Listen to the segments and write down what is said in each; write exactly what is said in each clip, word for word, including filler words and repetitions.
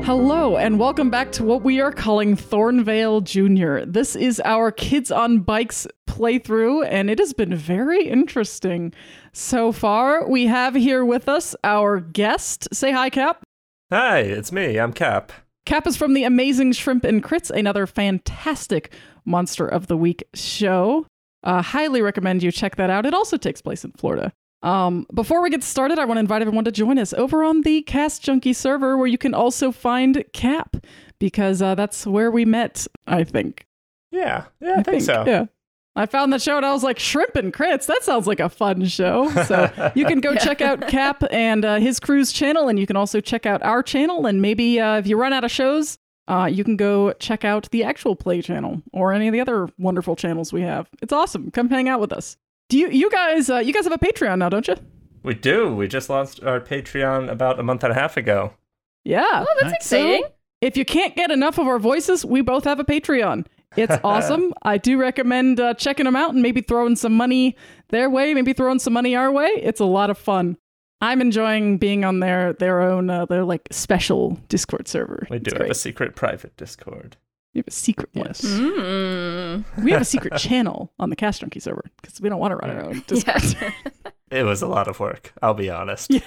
Hello, and welcome back to what we are calling Thornvale Junior This is our Kids on Bikes playthrough, and it has been very interesting so far. We have here with us our guest. Say hi, Cap. Hi, it's me. I'm Cap. Cap is from the Amazing Shrimp and Crits, another fantastic Monster of the Week show. Uh, highly recommend you check that out. It also takes place in Florida. Um, before we get started, I want to invite everyone to join us over on the Cast Junkie server, where you can also find Cap, because uh, that's where we met, I think. Yeah, yeah, I, I think, think so. Yeah. I found the show and I was like, Shrimp and Crits, that sounds like a fun show. So you can go yeah. check out Cap and uh, his crew's channel, and you can also check out our channel. And maybe uh, if you run out of shows, uh, you can go check out the Actual Play channel or any of the other wonderful channels we have. It's awesome. Come hang out with us. Do you you guys uh, you guys have a Patreon now, don't you? We do. We just launched our Patreon about a month and a half ago. Yeah. Oh, that's nice. Exciting. So, if you can't get enough of our voices, we both have a Patreon. It's awesome. I do recommend uh, checking them out and maybe throwing some money their way, maybe throwing some money our way. It's a lot of fun. I'm enjoying being on their their own uh, their like special Discord server. We do it's have great. a secret private Discord. We have a secret one. Yes. Mm. We have a secret channel on the Cast Junkie server because we don't want to run our own Discord. Yeah. It was a lot of work, I'll be honest. Yeah.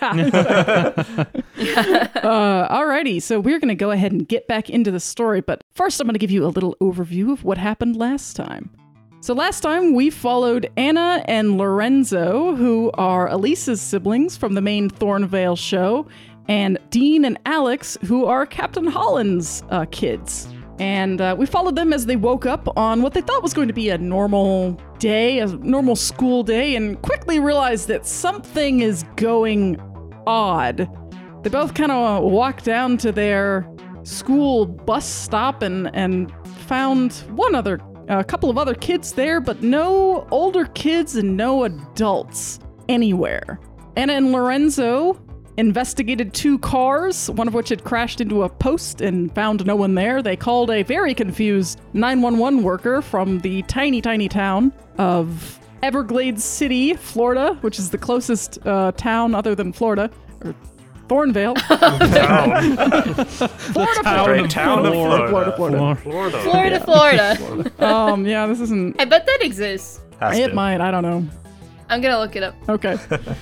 uh, alrighty, so we're going to go ahead and get back into the story, but first I'm going to give you a little overview of what happened last time. So last time we followed Anna and Lorenzo, who are Elise's siblings from the main Thornvale show, and Dean and Alex, who are Captain Holland's uh, kids. And uh, we followed them as they woke up on what they thought was going to be a normal day, a normal school day, and quickly realized that something is going odd. They both kind of walked down to their school bus stop and, and found one other, a couple of other kids there, but no older kids and no adults anywhere. Anna and Lorenzo investigated two cars, one of which had crashed into a post and found no one there. They called a very confused nine one one worker from the tiny, tiny town of Everglades City, Florida, which is the closest uh, town other than Florida, or Thornvale. Town. Florida, town Florida, of town of Florida, Florida, Florida. Florida. Florida, Florida. Florida. Um, yeah, this isn't. I bet that exists. Has It to. might. I don't know. I'm gonna look it up. Okay.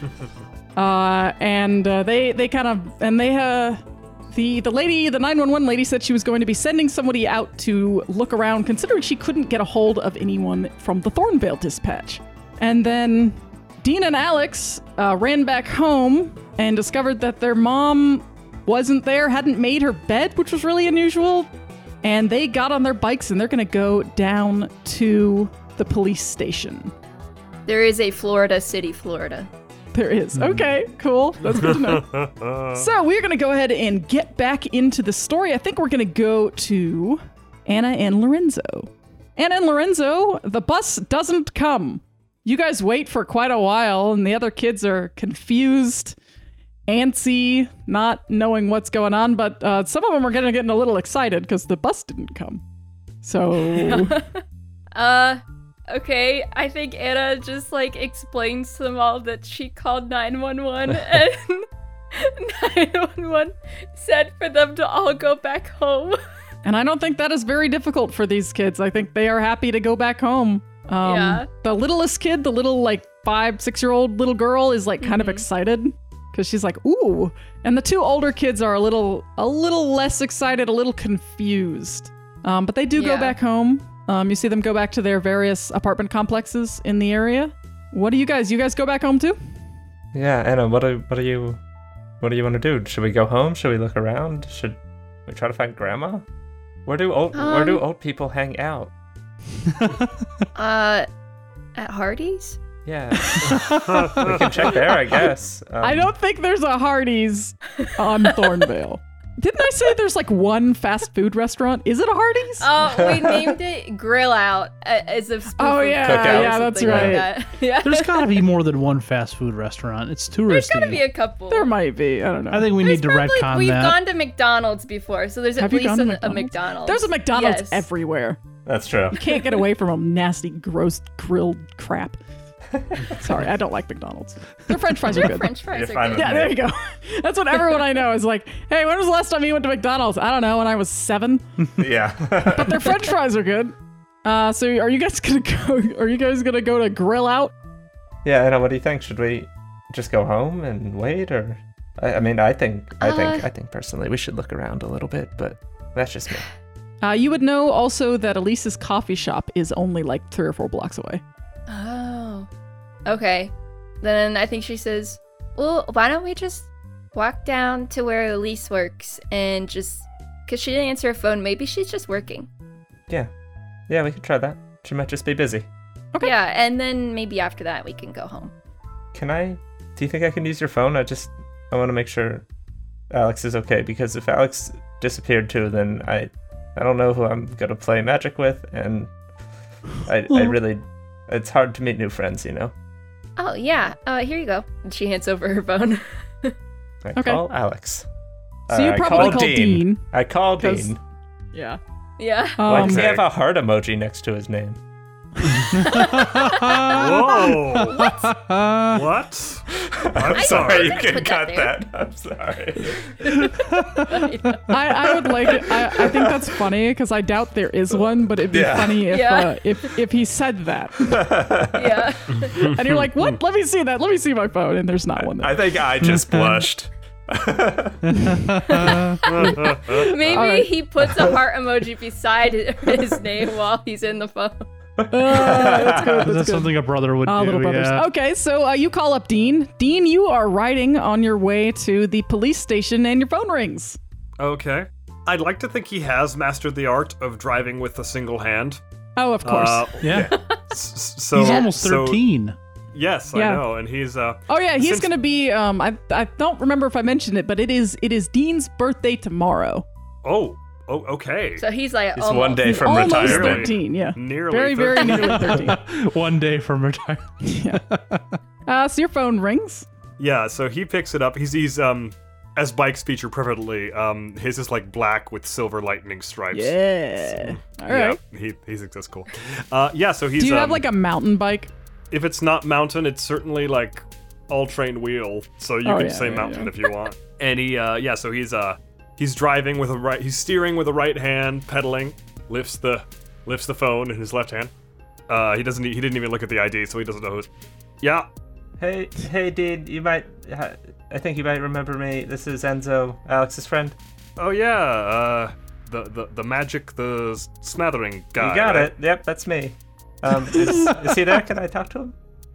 uh, and uh, they they kind of and they uh the the lady the nine one one lady said she was going to be sending somebody out to look around, considering she couldn't get a hold of anyone from the Thornvale dispatch. And then Dean and Alex uh, ran back home and discovered that their mom wasn't there, hadn't made her bed, which was really unusual. And they got on their bikes and they're going to go down to the police station. There is a Florida City, Florida. There is. Okay, cool. That's good to know. So we're going to go ahead and get back into the story. I think we're going to go to Anna and Lorenzo. Anna and Lorenzo, the bus doesn't come. You guys wait for quite a while, and the other kids are confused, antsy, not knowing what's going on, but uh, some of them are going to get a little excited because the bus didn't come. So... uh... Okay, I think Anna just, like, explains to them all that she called nine one one, and nine one one said for them to all go back home. And I don't think that is very difficult for these kids. I think they are happy to go back home. Um, yeah. The littlest kid, the little, like, five, six-year-old little girl is, like, kind mm-hmm. of excited because she's like, ooh. And the two older kids are a little, a little less excited, a little confused. Um, but they do yeah. go back home. Um, you see them go back to their various apartment complexes in the area. What do you guys? You guys go back home too? Yeah, Anna, what do what do you what do you want to do? Should we go home? Should we look around? Should we try to find Grandma? Where do old um, where do old people hang out? uh, at Hardee's? Yeah, we can check there, I guess. Um, I don't think there's a Hardee's on Thornvale. Didn't I say there's like one fast food restaurant? Is it a Hardee's? Oh, we named it Grill Out as if Oh yeah, Cookout. yeah, that's right. Like that. Yeah. There's got to be more than one fast food restaurant. It's touristy. There's got to be a couple. There might be. I don't know. I think we There's need to probably, retcon we've that. gone to McDonald's before, so there's at Have you least gone to a, McDonald's? a McDonald's. There's a McDonald's Yes. everywhere. That's true. You can't get away from a nasty, gross grilled crap. Sorry, I don't like McDonald's. Their French fries are Their good. French fries You're are fine good. with Yeah, there you go. That's what everyone I know is like, hey, when was the last time you went to McDonald's? I don't know, when I was seven. Yeah. But their French fries are good. Uh, so are you guys gonna go? Are you guys gonna go to Grill Out? Yeah, Anna, what do you think? Should we just go home and wait, or? I, I mean, I think, I think, Uh. I think personally, we should look around a little bit, but that's just me. Uh, you would know also that Elise's coffee shop is only like three or four blocks away. Oh. Okay. Then I think she says, well, why don't we just walk down to where Elise works and just, because she didn't answer her phone, maybe she's just working. Yeah, yeah, we could try that. She might just be busy. Okay. Yeah, and then maybe after that we can go home. Can I? Do you think I can use your phone? I just, I want to make sure Alex is okay, because if Alex disappeared too, then I, I don't know who I'm gonna play Magic with, and I, I really, it's hard to meet new friends, you know. Oh, yeah. Uh, here you go. And she hands over her phone. I Okay. call Alex. So you I probably call call Dean. Dean. I call 'cause- Dean. Yeah. Yeah. Why Um, does he Okay. have a heart emoji next to his name? Whoa! What? I'm I sorry. You didn't can put cut that that. I'm sorry. I, I would like it. I, I think that's funny because I doubt there is one, but it'd be Yeah. funny if Yeah. uh, if if he said that, Yeah. and you're like, "What? Let me see that. Let me see my phone." And there's not one there. I think I just blushed. Maybe Alright. he puts a heart emoji beside his name while he's in the phone. Uh, that's good. That's That's good. something a brother would Ah, do. little brothers. Yeah. Okay, so uh, you call up Dean. Dean, you are riding on your way to the police station, and your phone rings. Okay. I'd like to think he has mastered the art of driving with a single hand. Oh, of course. Uh, Yeah. s- s- so He's almost so- thirteen. yes, Yeah. I know, and he's uh. oh yeah, he's since- gonna be. Um, I I don't remember if I mentioned it, but it is it is Dean's birthday tomorrow. Oh, oh, okay. So he's like, It's almost. one day from Almost retirement. thirteen. Yeah. Nearly Very very thirteen. nearly thirteen. One day from retirement. Yeah. Uh, so your phone rings. Yeah, so he picks it up. He's he's um, as bikes feature prevalently. Um, his is like black with silver lightning stripes. Yeah. All right. Yeah, he he thinks that's cool. Uh, yeah, so he's. Do you have um, like a mountain bike? If it's not mountain, it's certainly like all-terrain wheel. So you Oh, can yeah, say yeah, mountain yeah. if you want. And he, uh, yeah, so he's uh, he's driving with a right. He's steering with a right hand, pedaling. Lifts the lifts the phone in his left hand. Uh, he doesn't. He didn't even look at the I D, so he doesn't know who's. Yeah. Hey, hey, Dean, you might. I think you might remember me. This is Enzo, Alex's friend. Oh yeah. Uh, the the the magic, the smattering guy. You got right? it. Yep, that's me. Um, is, is he there? Can I talk to him?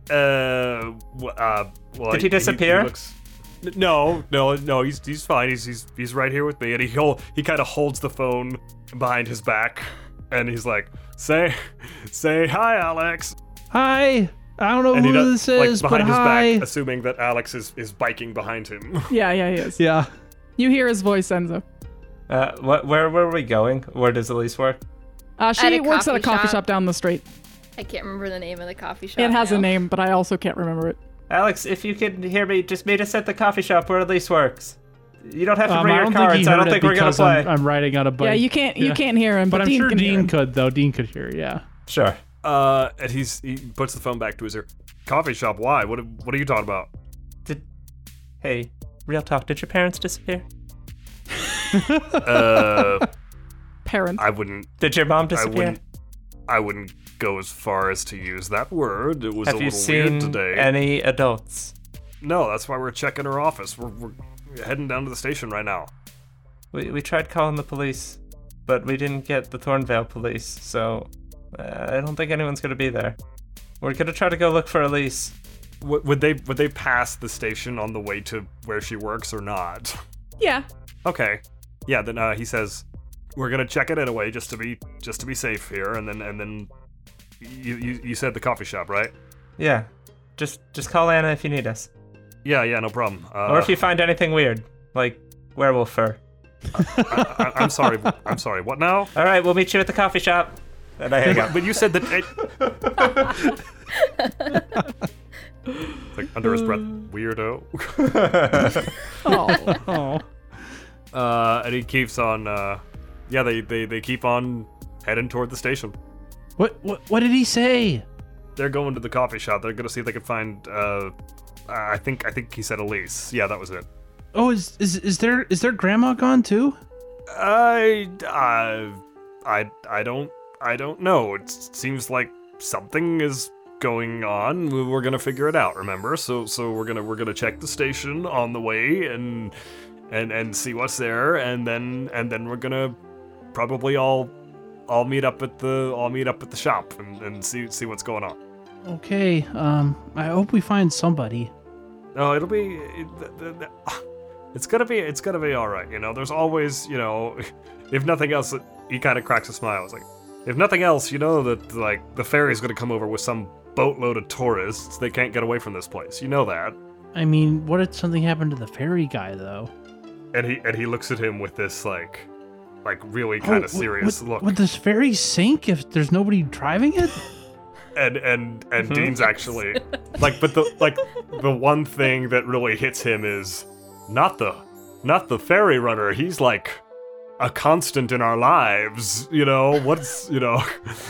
Uh, w- uh well, Did he disappear? looks- N- no, no, no. He's he's fine. He's he's he's right here with me, and he hol- he kind of holds the phone behind his back, and he's like, "Say, say hi, Alex." Hi. I don't know And he who does this like is, behind but his hi. back, assuming that Alex is is biking behind him. Yeah, yeah, he is. Yeah. You hear his voice, Enzo. Uh, what? Where were we going? Where does Elise work? Uh, she At a works at a coffee coffee shop. shop down the street. I can't remember the name of the coffee shop. It has now. a name, but I also can't remember it. Alex, if you can hear me, just meet us at the coffee shop where Elise works. You don't have to Um, bring I your don't cards. think he I heard don't it think we're gonna because play. I'm, I'm riding on a bike. Yeah, you can't you Yeah. can't hear him, but, But I'm Dean sure can hear Dean him. could though. Dean could hear. Yeah. Sure. Uh, and he's he puts the phone back to his ear. Coffee shop? Why? What what are you talking about? Did? Hey, real talk. Did your parents disappear? Uh, Parent. I wouldn't. Did your mom I disappear? wouldn't. I wouldn't go as far as to use that word. It was a Have you little weird seen today. any adults? No, that's why we're checking her office. We're, we're heading down to the station right now. We we tried calling the police, but we didn't get the Thornvale police, so uh, I don't think anyone's gonna be there. We're gonna try to go look for Elise. W- would they would they pass the station on the way to where she works or not? Yeah. Okay. Yeah. Then uh, he says we're gonna check it anyway, just to be just to be safe here, and then and then you you, you said the coffee shop, right? Yeah, just just call Anna if you need us, Yeah. Yeah. No problem. Uh, or if you find anything weird, like werewolf fur. I, I, I'm sorry. I'm sorry. What now? All right, we'll meet you at the coffee shop. And I hang up. But you said that. It, like under his breath, weirdo. Oh. Oh. Uh, and he keeps on. Uh, yeah, they, they they keep on heading toward the station. What what what did he say? they're going to the coffee shop. They're gonna see if they can find. Uh, I think I think he said Elise. Yeah, that was it. Oh, is is is there is their grandma gone too? I uh, I I don't I don't know. It seems like something is going on. We're gonna figure it out. Remember? So so we're gonna we're gonna check the station on the way and and and see what's there, and then and then we're gonna probably all all meet up at the all meet up at the shop and, and see see what's going on. Okay. Um, I hope we find somebody. No, it'll be. It, the, the, it's gonna be. It's gonna be all right. You know, there's always. You know, if nothing else, he kind of cracks a smile. It's like, if nothing else, you know that like the ferry's gonna come over with some boatload of tourists. They can't get away from this place. You know that. I mean, what if something happened to the ferry guy though? And he and he looks at him with this like, like really kind of Oh, serious would, look. Would this ferry sink if there's nobody driving it? and and and Dean's actually like, but the like the one thing that really hits him is not the not the ferry runner. He's like a constant in our lives, you know. What's you know,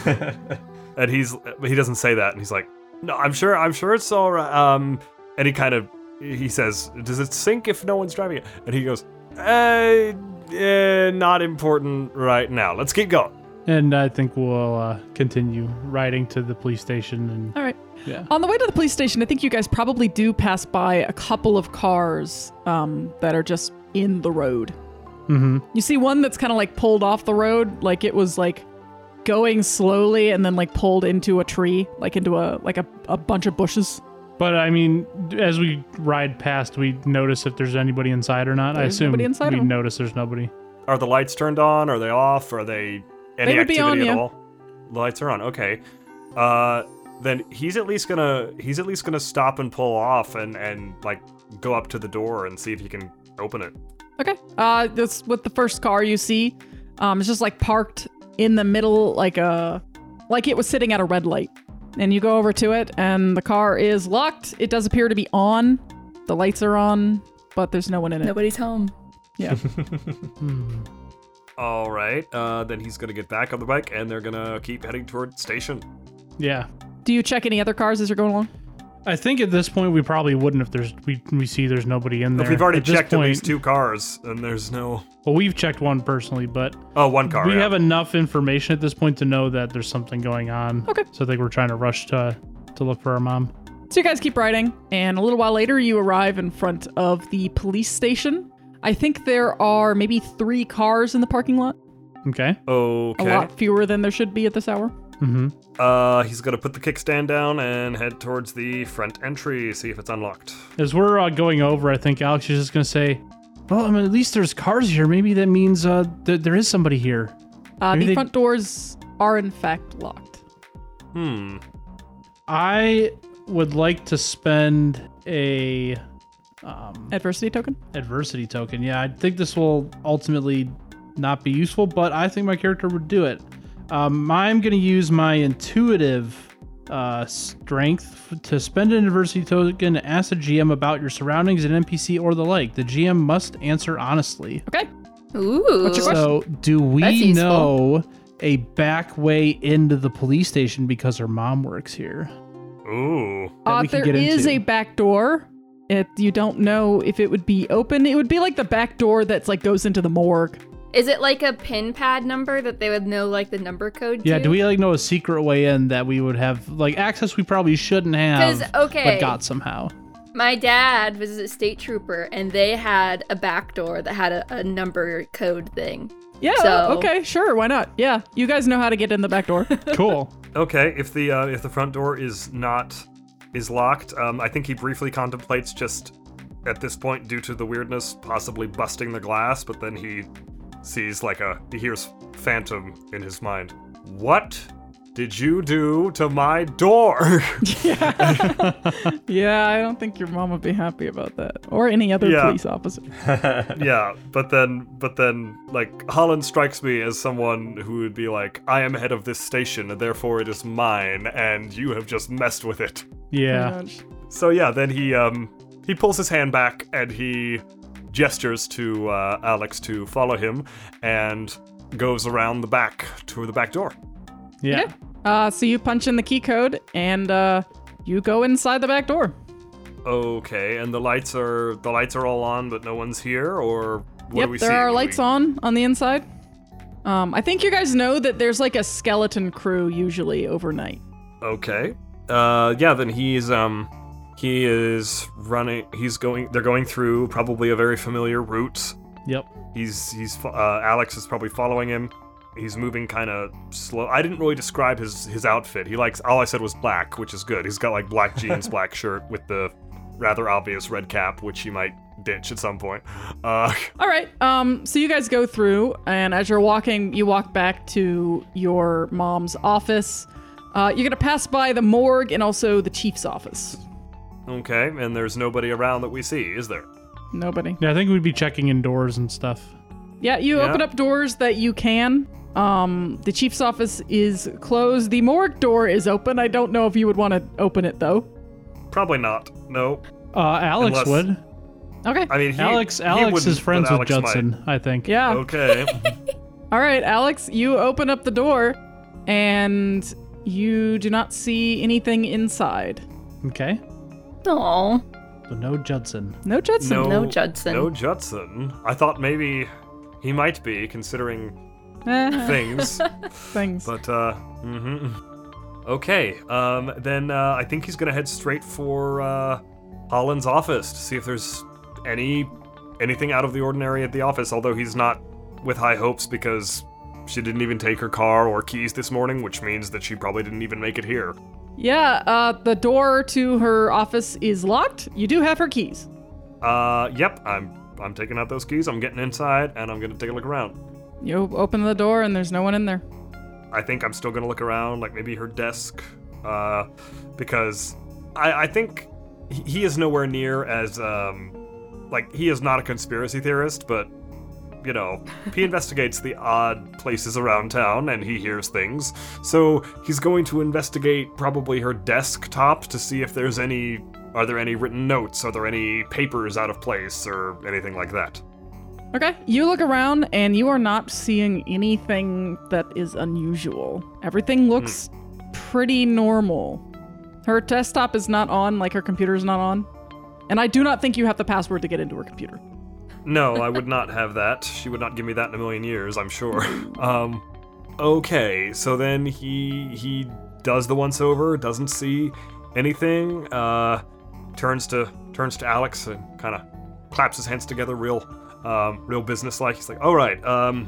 and he's he doesn't say that, and he's like, no, I'm sure I'm sure it's all right. Um, and he kind of he says, does it sink if no one's driving it? And he goes, uh, eh, not important right now. Let's keep going. And I think we'll uh, continue riding to the police station. And All right. yeah. On the way to the police station, I think you guys probably do pass by a couple of cars um, that are just in the road. Mm-hmm. You see one that's kind of like pulled off the road, like it was like going slowly and then like pulled into a tree, like into a like a, a bunch of bushes. But I mean, as we ride past, we notice if there's anybody inside or not. I There's assume nobody inside we of 'em. notice there's nobody. Are the lights turned on? Are they off? Are they any They would be activity on, at yeah. all? The lights are on. Okay. Uh, then he's at least gonna he's at least gonna stop and pull off and and like go up to the door and see if he can open it. Okay. Uh, that's with the first car you see. Um, it's just like parked in the middle, like a, like it was sitting at a red light. And you go over to it, and the car is locked. It does appear to be on. The lights are on, but there's no one in it. Nobody's home. Yeah. Hmm. All right. Uh, then he's gonna get back on the bike and they're gonna keep heading toward station. Yeah. Do you check any other cars as you're going along? I think at this point we probably wouldn't if there's we we see there's nobody in there. If we've already At this checked at point- least two cars and there's no Well, we've checked one personally, but oh one car. we yeah. have enough information at this point to know that there's something going on. Okay. So I think we're trying to rush to to look for our mom. So you guys keep riding, and a little while later, you arrive in front of the police station. I think there are maybe three cars in the parking lot. Okay. Okay. A lot fewer than there should be at this hour. Mm-hmm. Uh, he's gonna put the kickstand down and head towards the front entry, see if it's unlocked. As we're uh, going over, I think Alex is just gonna say, "Well, I mean, at least there's cars here. Maybe that means uh, th- there is somebody here." Uh, Maybe the they- front doors are in fact locked. Hmm. I would like to spend a um, Adversity token? adversity token. Yeah, I think this will ultimately not be useful, but I think my character would do it. Um, I'm going to use my intuitive uh, strength f- to spend an adversity token to ask the G M about your surroundings, an N P C, or the like. The G M must answer honestly. Okay. Ooh. What's your question? So, do That's we useful. know a back way into the police station because her mom works here? Ooh. that Uh, we could there get is into? a back door. It, you don't know if it would be open. It would be like the back door that's like goes into the morgue. Is it like a pin pad number that they would know like the number code Yeah, to? do we like know a secret way in that we would have like access we probably shouldn't have, 'Cause, okay. but got somehow? My dad was a state trooper, and they had a back door that had a, a number code thing. Yeah. So- Okay. Sure. Why not? Yeah. You guys know how to get in the back door. Cool. Okay, if the uh, if the front door is not is locked, um, I think he briefly contemplates just at this point, due to the weirdness, possibly busting the glass. But then he sees like a he hears Phantom in his mind. What did you do to my door? Yeah. I don't think your mom would be happy about that, or any other Yeah. police officer. Yeah, but then but then like Holland strikes me as someone who would be like, I am head of this station, and therefore it is mine, and you have just messed with it. Yeah. So yeah, then he um he pulls his hand back and he gestures to uh, Alex to follow him and goes around the back to the back door. Yeah. Okay. Uh, so you punch in the key code, and uh, you go inside the back door. Okay, and the lights are the lights are all on, but no one's here, or what yep, do we there see? are What do lights we- on on the inside. Um, I think you guys know that there's like a skeleton crew usually overnight. Okay. Uh, yeah, then he's um, he is running. He's going. They're going through probably a very familiar route. Yep. He's he's fo- uh, Alex is probably following him. He's moving kind of slow. I didn't really describe his his outfit. He likes all I said was black, which is good. He's got like black jeans, black shirt with the rather obvious red cap, which he might ditch at some point. Uh, All right. Um, so you guys go through, and as you're walking, you walk back to your mom's office. Uh, you're gonna pass by the morgue and also the chief's office. okay, and there's nobody around that we see, is there? Nobody. Yeah, I think we'd be checking in doors and stuff. Yeah, you Yeah. open up doors that you can. Um, the chief's office is closed. The morgue door is open. I don't know if you would want to open it though. Probably not. No. Uh, Alex Unless- would. Okay. I mean, he, Alex he Alex wouldn't, is friends but with Alex might. Judson, I think. Yeah. Okay. All right, Alex, you open up the door, and you do not see anything inside. Okay. Aw. So no Judson. No Judson. No, No Judson. No Judson. I thought maybe he might be, considering Eh, things. things. But, uh, mm-hmm. Okay, um, then, uh, I think he's gonna head straight for, uh, Holland's office to see if there's any, anything out of the ordinary at the office, although he's not with high hopes because she didn't even take her car or keys this morning, which means that she probably didn't even make it here. Yeah, uh, the door to her office is locked. You do have her keys. Uh, yep, I'm, I'm taking out those keys, I'm getting inside, and I'm gonna take a look around. You open the door, and there's no one in there. I think I'm still gonna look around, like maybe her desk, uh, because I, I think he he is nowhere near as, um, like, he is not a conspiracy theorist, but, you know, he investigates the odd places around town and he hears things. So he's going to investigate probably her desktop to see if there's any, are there any written notes? Are there any papers out of place or anything like that? Okay, you look around, and you are not seeing anything that is unusual. Everything looks pretty normal. Her desktop is not on, like her computer is not on. And I do not think you have the password to get into her computer. No, I would not have that. She would not give me that in a million years, I'm sure. Um, okay, so then he he does the once over, doesn't see anything, uh, turns to turns to Alex and kind of claps his hands together, real um, real businesslike. He's like, "All right, um,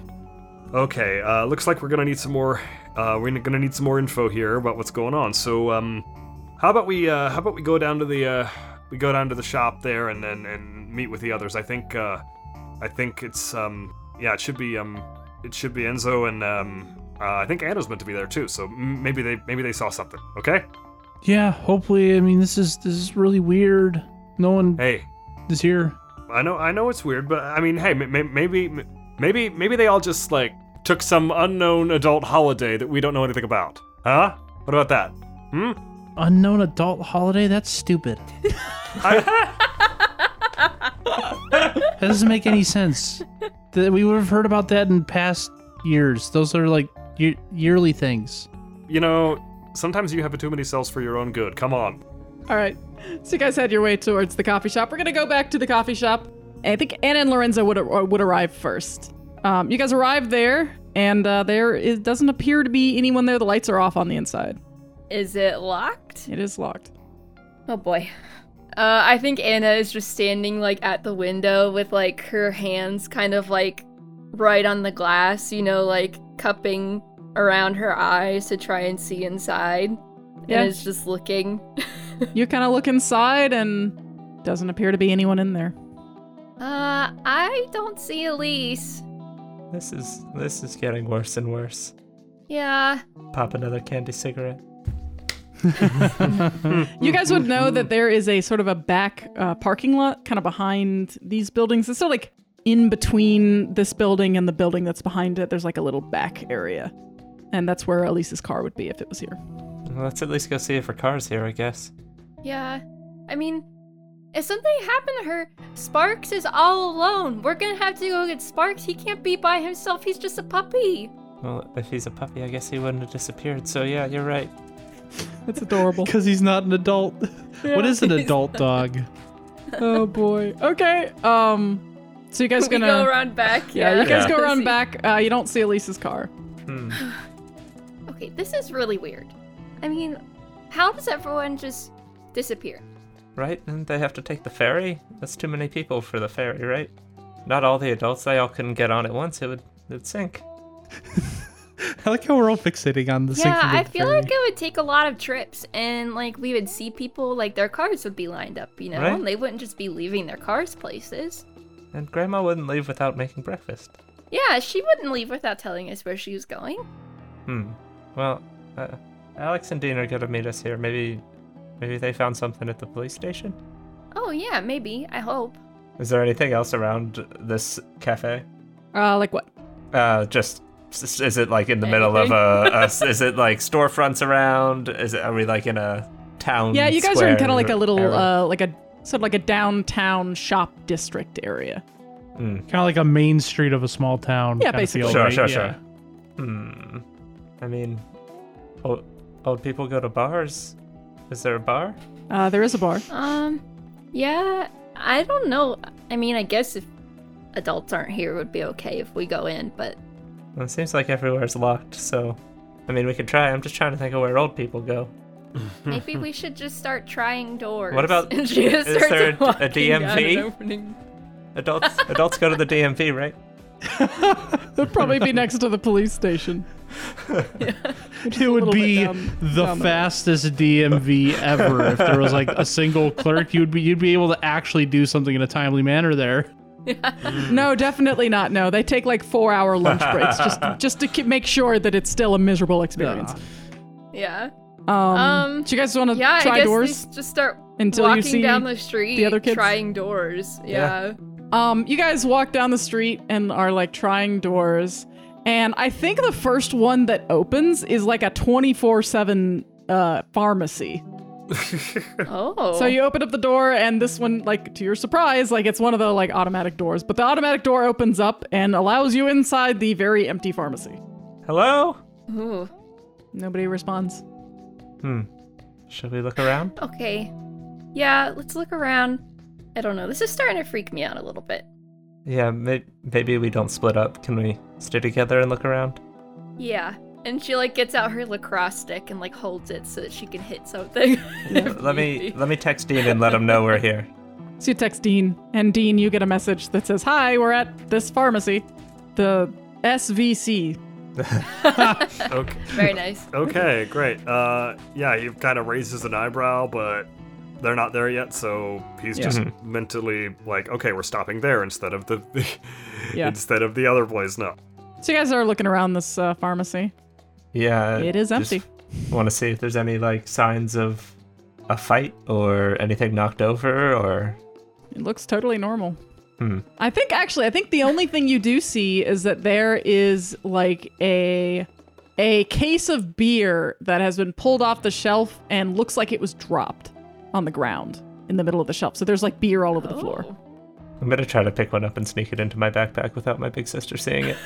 okay, uh, looks like we're gonna need some more. Uh, we're gonna need some more info here about what's going on. So, um, how about we uh, how about we go down to the uh, we go down to the shop there and and, and meet with the others. I think uh, I think it's um, yeah, it should be um, it should be Enzo and um, uh, I think Anna's meant to be there too. So m- maybe they maybe they saw something. Okay. Yeah, hopefully. I mean, this is this is really weird. No one Hey, is here. I know I know it's weird, but I mean, hey, m- m- maybe maybe maybe they all just like took some unknown adult holiday that we don't know anything about. Huh? What about that? Hmm? Unknown adult holiday? That's stupid. I, That doesn't make any sense. That we would have heard about that in past years. Those are like ye- yearly things. you know, sometimes you have too many cells for your own good. Come on. All right, so you guys head your way towards the coffee shop. We're gonna go back to the coffee shop. I think Anna and Lorenzo would would arrive first. Um, you guys arrive there, and uh, there is, doesn't appear to be anyone there. The lights are off on the inside. Is it locked? It is locked. Oh boy. Uh, I think Anna is just standing like at the window with like her hands kind of like right on the glass, you know, like cupping around her eyes to try and see inside. Yeah. And is just looking. You kind of look inside, and doesn't appear to be anyone in there. Uh, I don't see Elise. This is this is getting worse and worse. Yeah. Pop another candy cigarette. You guys would know that there is a sort of a back uh, parking lot kind of behind these buildings. It's sort of like in between this building and the building that's behind it. There's like a little back area. And that's where Elise's car would be if it was here. Well, let's at least go see if her car's here, I guess. Yeah. I mean, if something happened to her, Sparks is all alone. We're gonna have to go get Sparks. He can't be by himself. He's just a puppy. Well, if he's a puppy, I guess he wouldn't have disappeared. So yeah, you're right. It's adorable. Because he's not an adult. Yeah. What is an adult dog? Oh boy. Okay. Um. So you guys we gonna go around back. Yeah, Yeah, you guys Yeah. go around See- back. Uh, you don't see Elise's car. Hmm. Okay, this is really weird. I mean, how does everyone just disappear? Right? And they have to take the ferry? That's too many people for the ferry, right? Not all the adults, they all couldn't get on at once. It would it'd sink. I like how we're all fixating on the Yeah, sinking of I the feel ferry. like it would take a lot of trips, and like we would see people, like their cars would be lined up, you know, Right. and they wouldn't just be leaving their cars places. And Grandma wouldn't leave without making breakfast. Yeah, she wouldn't leave without telling us where she was going. Hmm. Well, uh, Alex and Dean are gonna meet us here. Maybe, maybe they found something at the police station. Oh yeah, maybe. I hope. Is there anything else around this cafe? Uh, like what? Uh, just s- is it like in the middle of a, a? Is it like storefronts around? Is it? Are we like in a town? Yeah, you guys are in kind of like a square little, area? uh, like a sort of like a downtown shop district area. Hmm. Kind of like a main street of a small town. Yeah, kinda basically. feel, Sure, right? sure, Yeah. sure. Hmm. I mean, old, old people go to bars. Is there a bar? Uh, there is a bar. Um, yeah, I don't know. I mean, I guess if adults aren't here, it would be okay if we go in, but Well, it seems like everywhere's locked. So, I mean, we could try. I'm just trying to think of where old people go. maybe we should just start trying doors. What about- and she just is starts there a- a walking D M down V? and opening- Adults, adults go to the D M V, right? It'd probably be next to the police station. It would little be bit down- the down the- fastest D M V ever if there was like a single clerk. You'd be you'd be able to actually do something in a timely manner there. No, definitely not. No, they take like four-hour lunch breaks just just to keep, make sure that it's still a miserable experience. Yeah. Um, Um, do you guys want to Yeah, try I guess doors? they just start Until you walking see down the street, the other kids? trying doors. Yeah. Um, you guys walk down the street and are like trying doors, and I think the first one that opens is like a twenty-four seven uh pharmacy. Oh. So you open up the door, and this one, like to your surprise, like it's one of the like automatic doors, but the automatic door opens up and allows you inside the very empty pharmacy. Hello? Ooh. Nobody responds. Hmm. Should we look around? Okay. Yeah, let's look around. I don't know. This is starting to freak me out a little bit. Yeah, may- maybe we don't split up. Can we stay together and look around? Yeah. And she like gets out her lacrosse stick and like holds it so that she can hit something. let me let me text Dean and let him know we're here. So you text Dean, and Dean, you get a message that says, "Hi, we're at this pharmacy, the S V C." Okay. Very nice. Okay, great. Uh, yeah, he kind of raises an eyebrow, but they're not there yet, so he's Yeah. just Mhm. mentally like, okay, we're stopping there instead of the, the Yeah. instead of the other place. No. So you guys are looking around this uh, pharmacy. Yeah. It is empty. Want to see if there's any like signs of a fight or anything knocked over or. It looks totally normal. Hmm. I think actually, I think the only thing you do see is that there is like a a case of beer that has been pulled off the shelf and looks like it was dropped on the ground in the middle of the shelf. So there's like beer all over the floor. Oh. I'm gonna try to pick one up and sneak it into my backpack without my big sister seeing it.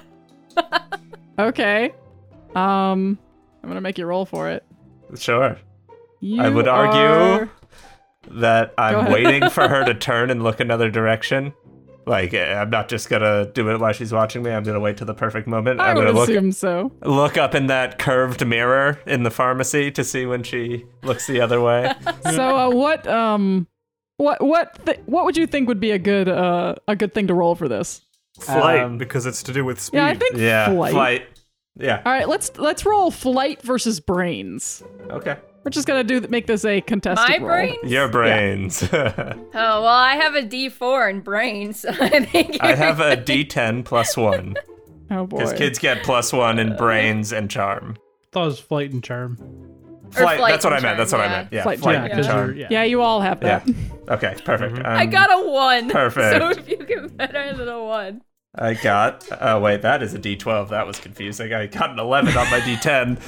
Okay. Um, I'm gonna make you roll for it. Sure. You I would argue are- that Go I'm ahead. waiting for her to turn and look another direction. Like eh, I'm not just gonna do it while she's watching me. I'm gonna wait till the perfect moment. I I'm would gonna look assume so. look up in that curved mirror in the pharmacy to see when she looks the other way. So, uh, what, um, what, what, th- what would you think would be a good, uh, a good thing to roll for this? Flight, Um, because it's to do with speed. Yeah, I think Yeah, flight. flight. Yeah. All right, let's let's roll flight versus brains. Okay. We're just gonna do make this a contested My roll. brains? Your brains. Oh, well, I have a D four in brains, so I think I have a D ten plus one Oh boy. because kids get plus one in brains and charm. Thought it was flight and charm. Flight. flight That's what I and meant. That's charm, what I yeah. meant. Yeah. Flight Flight and and Yeah, because charm. you're yeah. Yeah, you all have Yeah. that. Okay. Perfect. Um, I got a one. Perfect. So if you get better than a one. I got. Oh wait, that is a D twelve. That was confusing. I got an eleven on my D ten.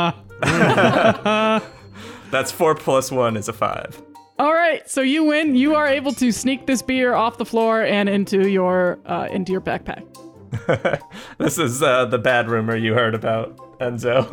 That's four plus one is a five. All right, so you win. You are able to sneak this beer off the floor and into your uh, into your backpack. This is uh, the bad rumor you heard about, Enzo.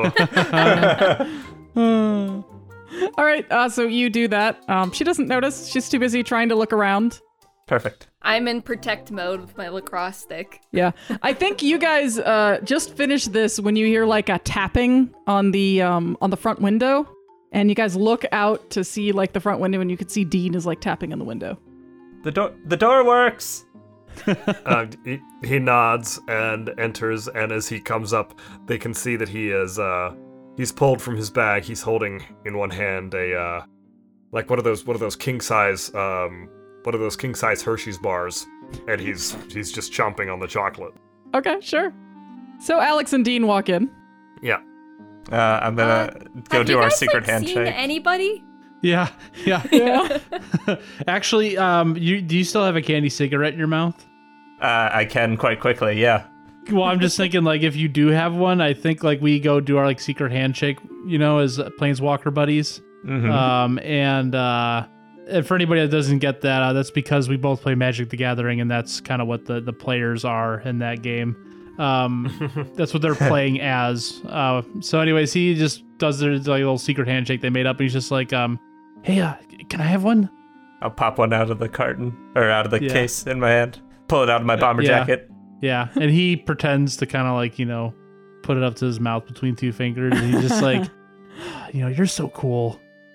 Oh. All right, uh, so you do that. Um, she doesn't notice. She's too busy trying to look around. Perfect. I'm in protect mode with my lacrosse stick. Yeah, I think you guys uh, just finished this when you hear like a tapping on the um, on the front window, and you guys look out to see like the front window, and you can see Dean is like tapping on the window. The door. The door works. uh, he, he nods and enters, and as he comes up, they can see that he is uh, he's pulled from his bag. He's holding in one hand a uh, like one of those one of those king size um, one of those king size Hershey's bars, and he's he's just chomping on the chocolate. Okay, sure. So Alex and Dean walk in. Yeah. Uh, I'm gonna Uh, go Have do you our guys, secret like, seen handshake. anybody? Yeah, yeah. Yeah. Actually, um, you do you still have a candy cigarette in your mouth? Uh, I can quite quickly. Yeah. Well, I'm just thinking, like, if you do have one, I think like we go do our like secret handshake, you know, as uh, Planeswalker buddies. Mm-hmm. Um, and uh, and for anybody that doesn't get that, uh, that's because we both play Magic the Gathering, and that's kind of what the the players are in that game. Um, that's what they're playing as. Uh, so, anyways, he just does their like little secret handshake they made up, and he's just like, um, hey, uh, can I have one? I'll pop one out of the carton or out of the Yeah. case in my hand. Pull it out of my bomber Yeah. jacket. Yeah, and he pretends to kind of like, you know, put it up to his mouth between two fingers, and he's just like, you know, you're so cool.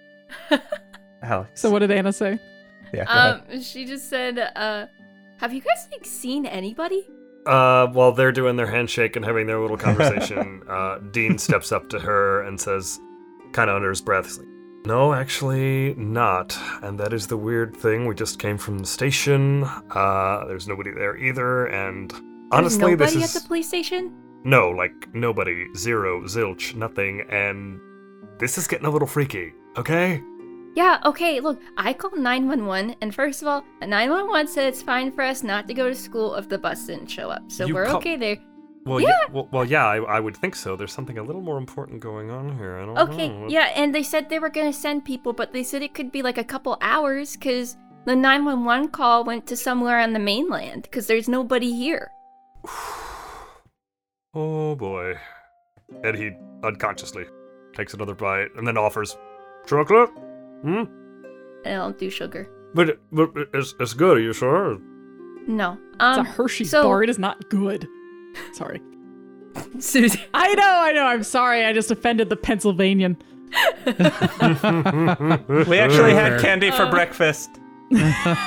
Alex. So what did Anna say? Yeah. Go ahead. Um, she just said, uh, have you guys like seen anybody? Uh, while they're doing their handshake and having their little conversation, uh, Dean steps up to her and says, kind of under his breath, he's like, no, actually not. And that is the weird thing. We just came from the station. Uh, there's nobody there either. And honestly, There's nobody this is at the police station? no, like nobody, zero, zilch, nothing. And this is getting a little freaky. Okay. Yeah, okay, look, I called nine one one, and first of all, nine one one said it's fine for us not to go to school if the bus didn't show up. So You we're call- okay there. Well, Yeah. yeah. Well, well, yeah. I, I would think so. There's something a little more important going on here. I don't Okay, know. yeah, and they said they were gonna send people, but they said it could be like a couple hours, because the nine one one call went to somewhere on the mainland, because there's nobody here. Oh boy. And he unconsciously takes another bite and then offers chocolate. Hmm. And I don't do sugar. But, but it's it's good. Are you sure? No. It's Um, a Hershey's so- bar. It is not good. Sorry. Susie. I know, I know. I'm sorry. I just offended the Pennsylvanian. We actually had Fair. candy for Uh. breakfast. And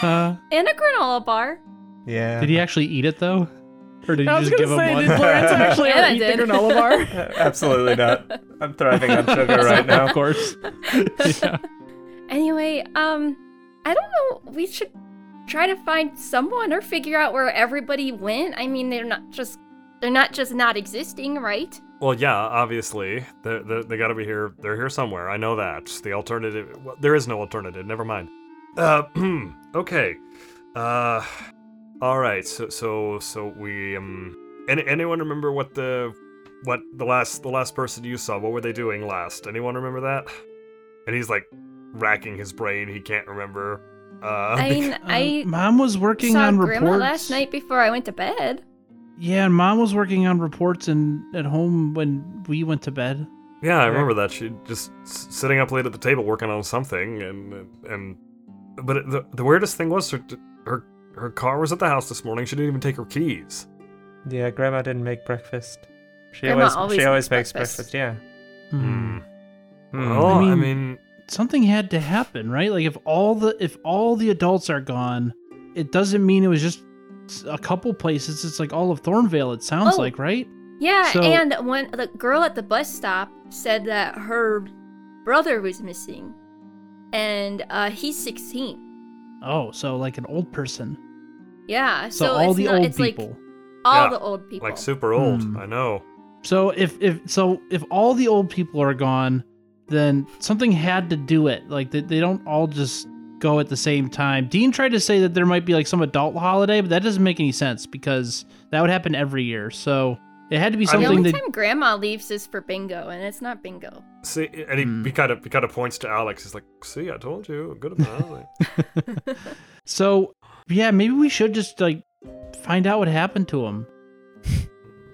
a granola bar. Yeah. Did he actually eat it thoh, or did you I was just gonna give him say, one? did Lorenzo actually Yeah, ever I eat did. the granola bar? Absolutely not. I'm thriving on sugar right now. Of course. Yeah. Anyway, um, I don't know. We should try to find someone or figure out where everybody went. I mean, they're not just they're not just not existing, right? Well, yeah. Obviously, they they, they got to be here. They're here somewhere. I know that. The alternative. Well, there is no alternative. Never mind. Uh. Okay. Uh. All right. So so so we um. Any, anyone remember what the what the last the last person you saw? What were they doing last? Anyone remember that? And he's like racking his brain. He can't remember. Uh. I mean, Um, I Mom was working saw on Grandma reports last night before I went to bed. Yeah, and Mom was working on reports and at home when we went to bed. Yeah, I remember that. She just s- sitting up late at the table working on something, and and but it, the the weirdest thing was her her her car was at the house this morning. She didn't even take her keys. Yeah, Grandma didn't make breakfast. She Grandma always, always she always makes makes breakfast. breakfast. Yeah. Hmm. Hmm. Well, I mean, mean- Something had to happen, right? Like if all the if all the adults are gone, it doesn't mean it was just a couple places. It's like all of Thornvale. It sounds Oh. like, right? Yeah, So- and when the girl at the bus stop said that her brother was missing, and uh, he's sixteen. Oh, so like an old person. Yeah, So, so, all it's the not, old it's people. like all Yeah, the old people. like super old. Hmm. I know. So if if so if all the old people are gone, then something had to do it. Like they, they don't all just go at the same time. Dean tried to say that there might be like some adult holiday, but that doesn't make any sense because that would happen every year. So it had to be the something only that time Grandma leaves is for bingo, and it's not bingo. See, and he, Hmm. he kind of he kind of points to Alex. He's like, "See, I told you, good about it." So yeah, maybe we should just like find out what happened to him.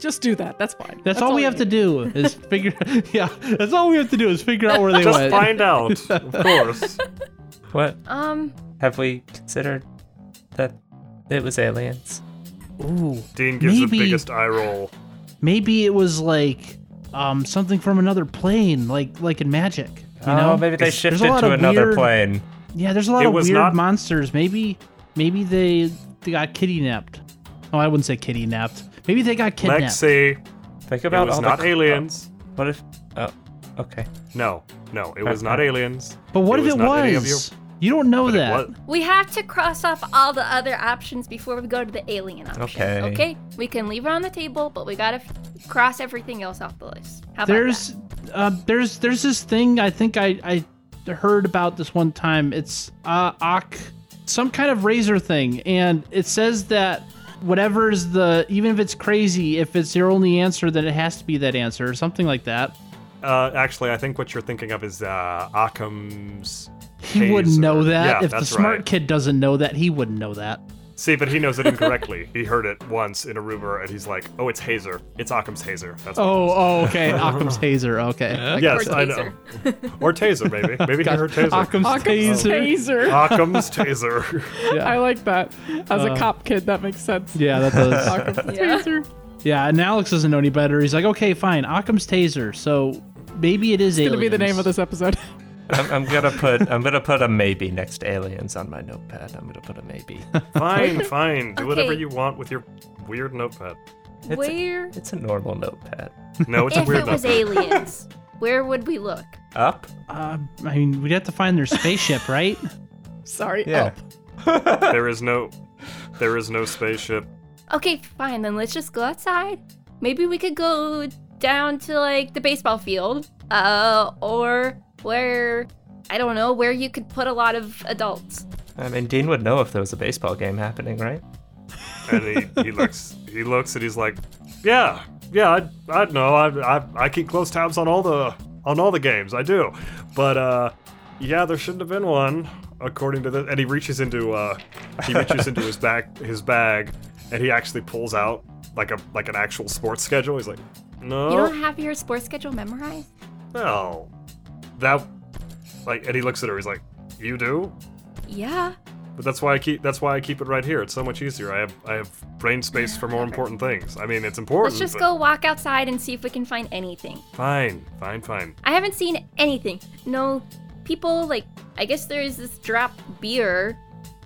Just do that. That's fine. That's, all we you have to need. do is figure. Yeah, that's all we have to do is figure out where they Just went. find out, of course. What Um, have we considered that it was aliens? Ooh, Dean gives maybe, the biggest eye roll. Maybe it was like um something from another plane, like like in Magic. You oh, know? maybe they There's shifted a lot to of another weird- plane. Yeah, there's a lot It of was weird not- monsters. Maybe maybe they they got kidnapped. Oh, I wouldn't say kidnapped. Maybe they got kidnapped. Lexi, Think it about was all not the aliens. What if? Oh, okay. No, no, it was not aliens. But what It if was it not any of was? You don't know But it that. was- we have to cross off all the other options before we go to the alien option. Okay. Okay? We can leave it on the table, but we gotta f- cross everything else off the list. How about There's uh, there's there's this thing I think I I heard about this one time. It's uh Ak, some kind of razor thing, and it says that whatever is the, even if it's crazy, if it's your only answer, then it has to be that answer or something like that. Uh, actually, I think what you're thinking of is uh, Occam's. He wouldn't taser. know that. Yeah, if the that's smart right. kid doesn't know that, he wouldn't know that. See, but he knows it incorrectly. He heard it once in a rumor, and he's like, "Oh, it's Hazer. It's Occam's Hazer." That's what Oh, oh, okay. Occam's taser. Okay. that? yes, Or I know. taser. Or Taser, maybe. Maybe he heard Taser. Occam's Occam's taser. taser. Occam's Taser. Yeah. I like that. As a Uh, cop kid, that makes sense. Yeah, that does. Occam's Yeah. taser. Yeah, and Alex doesn't know any better. He's like, okay, fine, Occam's taser. So maybe it is It's aliens. gonna be the name of this episode. I'm, I'm gonna put I'm gonna put a maybe next to aliens on my notepad. I'm gonna put a maybe. Fine, fine. Do whatever Okay. you want with your weird notepad. It's a, Where, it's a normal notepad. No, it's a if weird it was notepad. aliens, where would we look? Up? Uh, I mean, we'd have to find their spaceship, right? Sorry. Yeah. Up. There is no, there is no spaceship. Okay, fine, then let's just go outside. Maybe we could go down to like the baseball field, uh, or where, I don't know, where you could put a lot of adults. I mean, Dean would know if there was a baseball game happening, right? And he, he looks, he looks, and he's like, "Yeah, yeah, I, I know. I, I, I keep close tabs on all the, on all the games. I do, but uh, yeah, there shouldn't have been one, according to the." And he reaches into, uh, he reaches into his bag, his bag, and he actually pulls out like a, like an actual sports schedule. He's like, "No, You don't have your sports schedule memorized? no, that, like," and he looks at her. He's like, "You do?" Yeah. But that's why I keep that's why I keep it right here. It's so much easier. I have I have brain space for more important things. I mean, it's important. Let's just but- go walk outside and see if we can find anything. Fine, fine, fine. I haven't seen anything. No people, like, I guess there is this drop beer,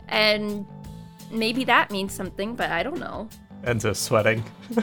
and maybe that means something, but I don't know. Enzo's sweating.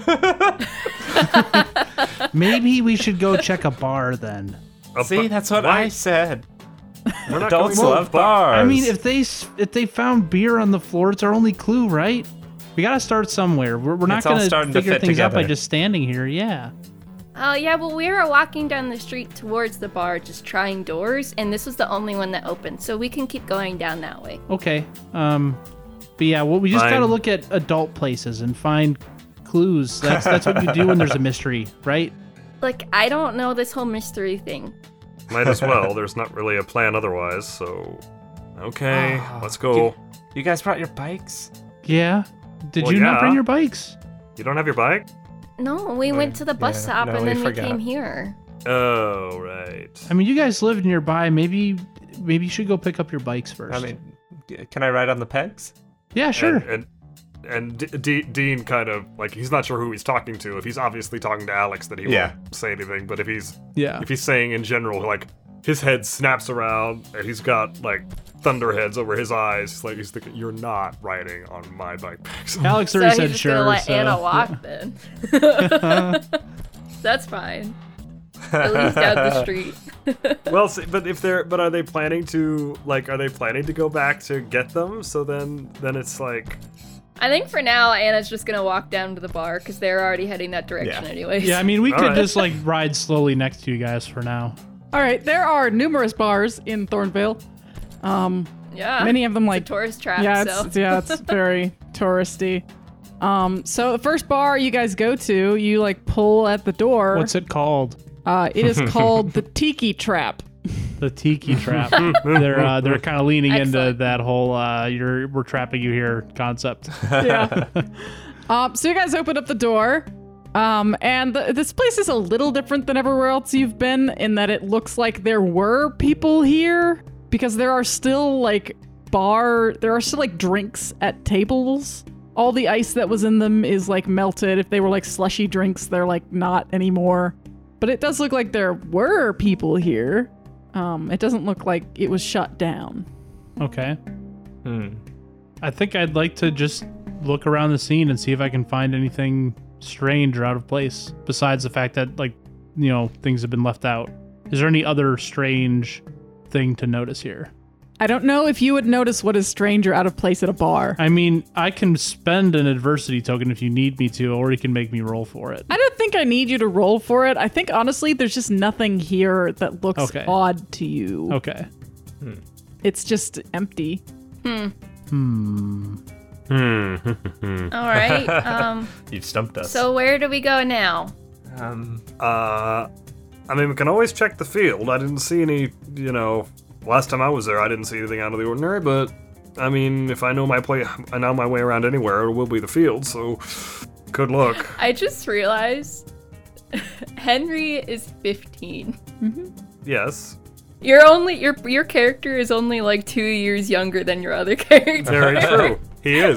Maybe we should go check a bar then. Uh, See, but that's what why- I said. We're not Adults going to love a bar. bars. I mean, if they s- if they found beer on the floor, it's our only clue, right? We gotta start somewhere. We're, we're not It's all gonna starting to figure fit things out by together. just standing here. Yeah. Oh, yeah, well, we were walking down the street towards the bar, just trying doors, and this was the only one that opened, so we can keep going down that way. Okay. Um. But yeah, well, we just Fine. gotta look at adult places and find clues. That's that's what you do when there's a mystery, right? Like, I don't know this whole mystery thing. Might as well. There's not really a plan otherwise. So, okay, Ah, let's go. You guys brought your bikes? Yeah. Did Well, you not yeah. bring your bikes? You don't have your bike? No, we went to the bus yeah, stop no, and we then we forgot. came here. Oh, right. I mean, you guys live nearby. Maybe maybe you should go pick up your bikes first. I mean, d- can I ride on the pegs? yeah, sure. And and, and D- D- Dean kind of like he's not sure who he's talking to. If he's obviously talking to Alex, then he Yeah. won't say anything. But if he's yeah. if he's saying in general, like his head snaps around and he's got like thunderheads over his eyes. He's like he's thinking, "You're not riding on my bike pegs." Alex So already he's said just sure. gonna let so- Anna walk then. That's fine. At least down the street. Well, see, but if they're but are they planning to like are they planning to go back to get them? So then then it's like I think for now, Anna's just gonna walk down to the bar because they're already heading that direction Yeah. anyways. Yeah, I mean, we All could right. just like ride slowly next to you guys for now. All right. There are numerous bars in Thornville. Um, yeah. many of them It's like a tourist trap. yeah, so. it's, yeah, it's very touristy. Um, so the first bar you guys go to, you like pull at the door. What's it called? Uh, it is called the Tiki Trap. The Tiki Trap. they're uh, they're kind of leaning into Excellent. that whole uh, "you're we're trapping you here" concept. Yeah. um, so you guys open up the door, Um, and th- this place is a little different than everywhere else you've been in that it looks like there were people here because there are still like bar, there are still like drinks at tables. All the ice that was in them is like melted. If they were like slushy drinks, they're like not anymore. But it does look like there were people here. Um, it doesn't look like it was shut down. Okay. Hmm. I think I'd like to just look around the scene and see if I can find anything strange or out of place besides the fact that, like, you know, things have been left out. Is there any other strange thing to notice here? I don't know if you would notice what is strange or out of place at a bar. I mean, I can spend an adversity token if you need me to, or you can make me roll for it. I don't think I need you to roll for it. I think, honestly, there's just nothing here that looks Okay. odd to you. Okay. It's just empty. Hmm. Hmm. All right. Um. You've stumped us. So where do we go now? um, Uh, I mean, we can always check the field. I didn't see any, you know, last time I was there, I didn't see anything out of the ordinary, but, I mean, if I know my play, I know my way around anywhere, it will be the field, so good luck. I just realized Henry is fifteen. Yes. You're only your your character is only like two years younger than your other character. Very true. He is.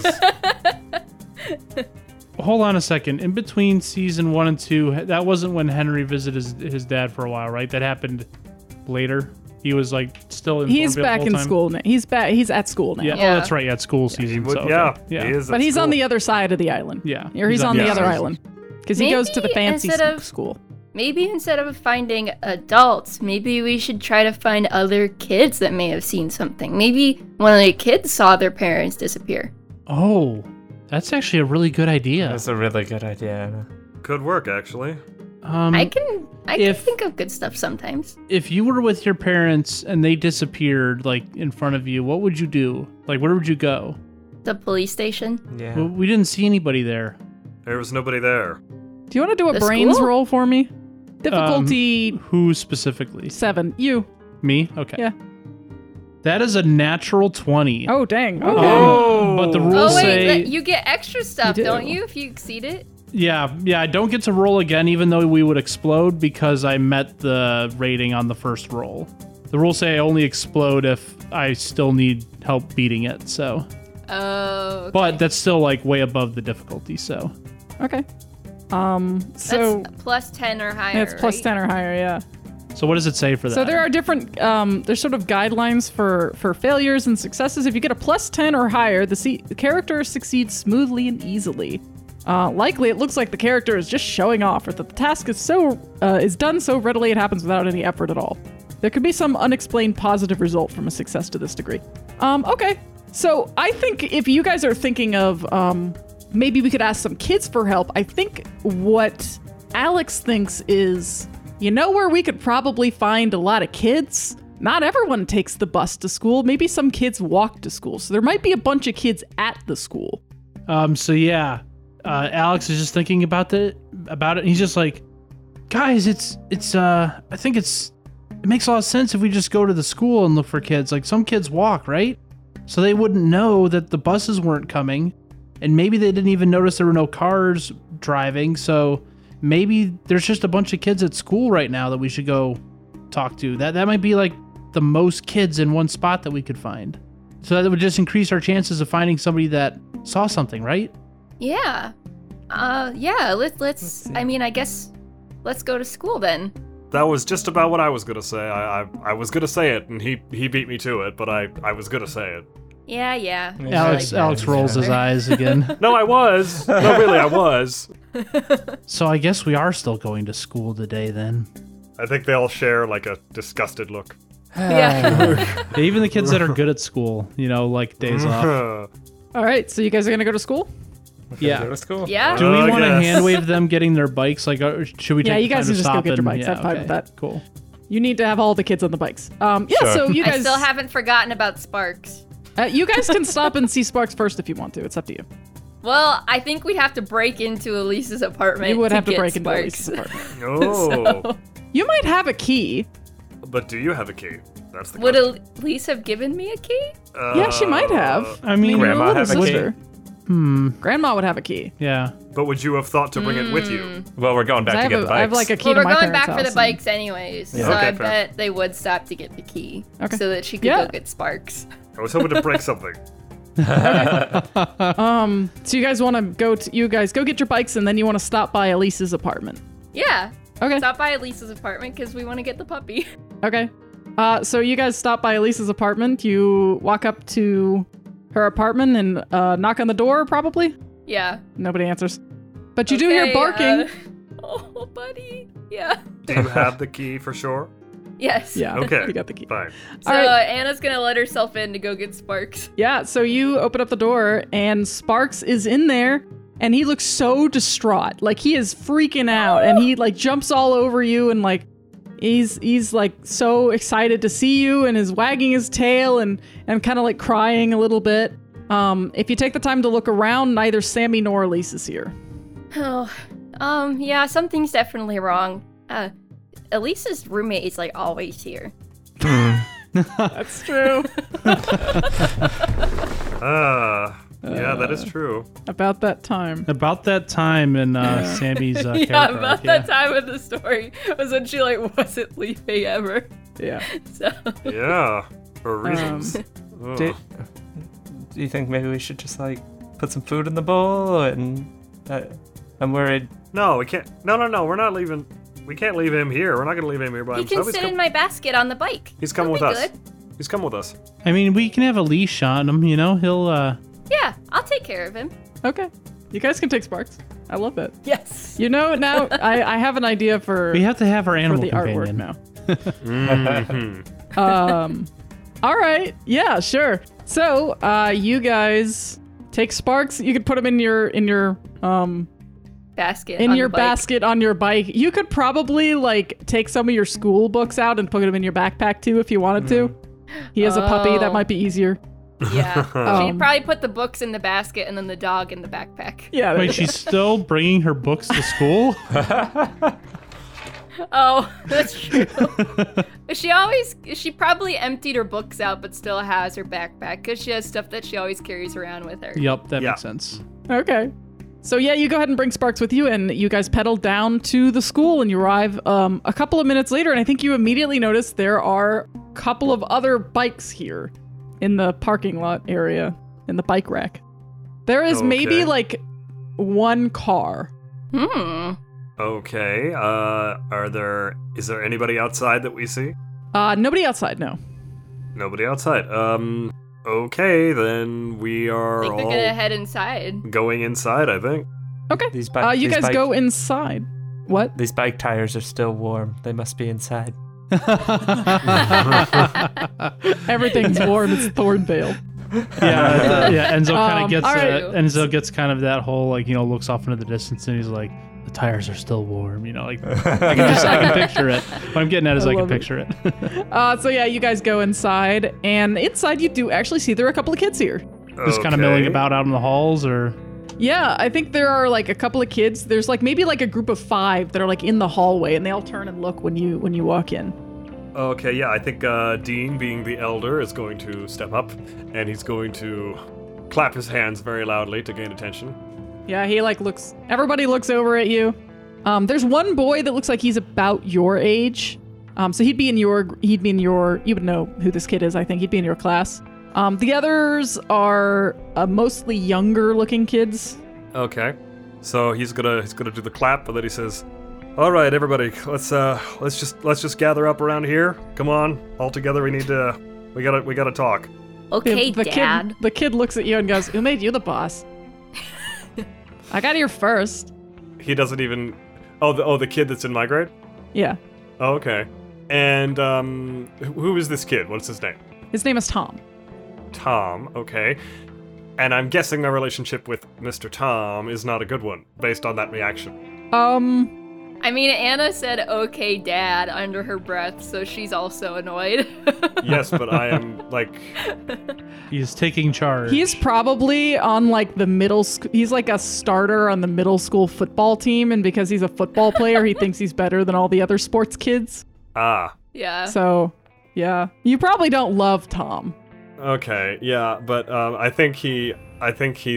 Hold on a second. In between season one and two, that wasn't when Henry visited his, his dad for a while, right? That happened later. He was like still in. He's Thornville back full in time? school now. He's back. He's at school now. Yeah. Yeah. Oh, that's right. Yeah, it's school He season. would- so, okay. yeah, Yeah. he is. But at he's on school. the other side of the island. Yeah. Or he's, He's on, on the the other other island. Because he goes to the Maybe fancy instead of- school. Maybe instead of finding adults, maybe we should try to find other kids that may have seen something. Maybe one of the kids saw their parents disappear. Oh, that's actually a really good idea. that's a really good idea, Anna. Good work, actually. Um, I can I if- can think of good stuff sometimes. if you were with your parents and they disappeared, like in front of you, what would you do? Like, where would you go? The police station. Yeah. Well, we didn't see anybody there. There was nobody there. Do you want to do a The brains school? roll for me? Difficulty Who specifically? seven. You. Me? Okay. Yeah. That is a natural twenty. Oh, dang. Okay. Um, but the rules Oh wait, say, that- you get extra stuff, do. don't you, if you exceed it? yeah, yeah, I don't get to roll again, even though we would explode because I met the rating on the first roll. The rules say I only explode if I still need help beating it. So, Oh. Okay. but that's still like way above the difficulty. So, Okay. Um, so That's plus ten or higher. yeah, it's plus right? ten or higher, yeah. so what does it say for that? So there are different, um, there's sort of guidelines for, for failures and successes. If you get a plus ten or higher, the, se- the character succeeds smoothly and easily. Uh, likely, it looks like the character is just showing off, or that the task is so uh, is done so readily it happens without any effort at all. There could be some unexplained positive result from a success to this degree. Um, okay, so I think if you guys are thinking of um, maybe we could ask some kids for help, I think what Alex thinks is, you know where we could probably find a lot of kids? Not everyone takes the bus to school. Maybe some kids walk to school. So there might be a bunch of kids at the school. Um. So yeah, uh, Alex is just thinking about the about it. And he's just like, guys, it's it's. Uh, I think it's. It makes a lot of sense if we just go to the school and look for kids. Like some kids walk, right? So they wouldn't know that the buses weren't coming, and maybe they didn't even notice there were no cars driving. So maybe there's just a bunch of kids at school right now that we should go talk to. That that might be like the most kids in one spot that we could find. So that would just increase our chances of finding somebody that saw something, right? Yeah. Uh. Yeah. Let's. Let's. I mean, I guess. Let's go to school then. That was just about what I was gonna say. I I, I was gonna say it, and he, he beat me to it, but I, I was gonna say it. Yeah. Yeah. Alex Yeah, Alex yeah, rolls yeah. his eyes again. No, I was. No, really, I was. So I guess we are still going to school today then. I think they all share like a disgusted look. Yeah. Yeah, even the kids that are good at school, you know, like days off. All right, so you guys are going to go to school? Yeah. Go to school. Yeah. Do we I want to guess. hand wave them getting their bikes? Like, uh, should we take Yeah, you the time guys to can just go stop get your and- bikes. Yeah, I'm fine okay, with that. Cool. You need to have all the kids on the bikes. Um, yeah, Sure. so you I guys, still haven't forgotten about Sparks. uh, you guys can stop and see Sparks first if you want to. It's up to you. Well, I think we'd have to break into Elise's apartment. You would to have to get break into Sparks. Elise's apartment. Oh, You might have a key. but do you have a key? That's the Would question. Elise have given me a key? Yeah, she might have. Uh, I mean, you're a Grandma little have a key? sister. Hmm. Grandma would have a key. Yeah. But would you have thought to bring it with you? Well, we're going back I to have, get a, the bikes. I have like a key Well, to we're my going parents' back for the house bikes anyways, Yeah. so Okay, I fair. bet they would stop to get the key Okay. so that she could Yeah. go get Sparks. I was hoping to break something. Um, so you guys want to go to you guys go get your bikes and then you want to stop by Elise's apartment. Yeah, Okay. stop by Elisa's apartment because we want to get the puppy. Okay. Uh, so you guys stop by Elise's apartment. You walk up to her apartment and uh, knock on the door. Probably Yeah. nobody answers, but you do hear Okay, barking. uh, oh, buddy. Yeah. Do you have the key for sure? Yes. Yeah. Okay. You got the key. Fine. So All right. Anna's gonna let herself in to go get Sparks. Yeah. So you open up the door and Sparks is in there. And he looks so distraught. Like he is freaking out and he like jumps all over you and like he's he's like so excited to see you and is wagging his tail and and kind of like crying a little bit. Um if you take the time to look around, neither Sammy nor Elise is here. Oh, um, yeah, something's definitely wrong. Uh, Elisa's roommate is like always here. That's true. Ah, yeah, that is true. About that time. About that time in uh, Sammy's uh, yeah, character about arc, that time of the story was when she like wasn't leaving ever. Yeah. So Yeah, for reasons. Ugh. Do, do you think maybe we should just like put some food in the bowl? And uh, I'm worried. No, we can't. No, no, no. We're not leaving. We can't leave him here. We're not gonna leave him here by he can himself. He's, sit com- in my basket on the bike. he's coming with He'll be us. good. He's coming with us. I mean, we can have a leash on him, you know? He'll, uh... Yeah, I'll take care of him. Okay. You guys can take Sparks. I love that. Yes. You know, now I, I have an idea for, We have to have our for animal the artwork companion. now. Mhm. um all right, yeah, sure. So uh you guys take Sparks. You could put him in your in your um Basket. in on your the bike. basket on your bike. You could probably like take some of your school books out and put them in your backpack too if you wanted to. He has a puppy, that Oh. might be easier. Yeah. Um, She'd probably put the books in the basket and then the dog in the backpack. Yeah. Wait, she's still bringing her books to school? Oh, that's true. she always, she probably emptied her books out, but still has her backpack because she has stuff that she always carries around with her. Yep, that Yeah. makes sense. Okay. So yeah, you go ahead and bring Sparks with you, and you guys pedal down to the school, and you arrive um, a couple of minutes later, and I think you immediately notice there are a couple of other bikes here in the parking lot area, in the bike rack. There is maybe Okay. like one car. Hmm. Okay. Uh, are there? Is there anybody outside that we see? Uh, nobody outside, no. Nobody outside. Um. Okay, then we I are think they're all gonna head inside. going inside. I think. Okay. These, bi- Uh, you these guys bike- go inside. What? These bike tires are still warm. They must be inside. Everything's warm. It's Thornvale. Yeah, uh, yeah. Enzo kind Um, of gets all right. uh, Enzo gets kind of that whole like you know looks off into the distance and he's like the tires are still warm. You know, like I can just I can picture it. What I'm getting at is I I, can love it. picture it. Uh, so yeah, you guys go inside, and inside you do actually see there are a couple of kids here. Just kind of Okay. milling about out in the halls, or Yeah, I think there are like a couple of kids. There's like maybe like a group of five that are like in the hallway, and they all turn and look when you when you walk in. Okay, yeah, I think uh, Dean, being the elder, is going to step up, and he's going to clap his hands very loudly to gain attention. Yeah, he like looks. Everybody looks over at you. Um, there's one boy that looks like he's about your age. Um, so he'd be in your he'd be in your you would know who this kid is. I think he'd be in your class. Um, the others are uh, mostly younger looking kids. Okay, so he's gonna he's gonna do the clap, and then he says, "All right, everybody, let's uh let's just let's just gather up around here. Come on, all together. We need to we gotta we gotta talk." Okay, the Dad. kid the kid looks at you and goes, "Who made you the boss?" I got here first. He doesn't even. Oh, the oh the kid that's in my grade. Yeah, Oh, okay. And um, who is this kid? What's his name? his name is Tom. Tom, okay. And I'm guessing my relationship with Mister Tom is not a good one, based on that reaction. Um, I mean, Anna said "Okay, Dad" under her breath, so she's also annoyed. Yes, but I am, like... he's taking charge. he's probably on like the middle school. He's like a starter on the middle school football team, and because he's a football player, he thinks he's better than all the other sports kids. Ah, yeah. So, yeah, you probably don't love Tom. okay, yeah, but um, I think he... I think he's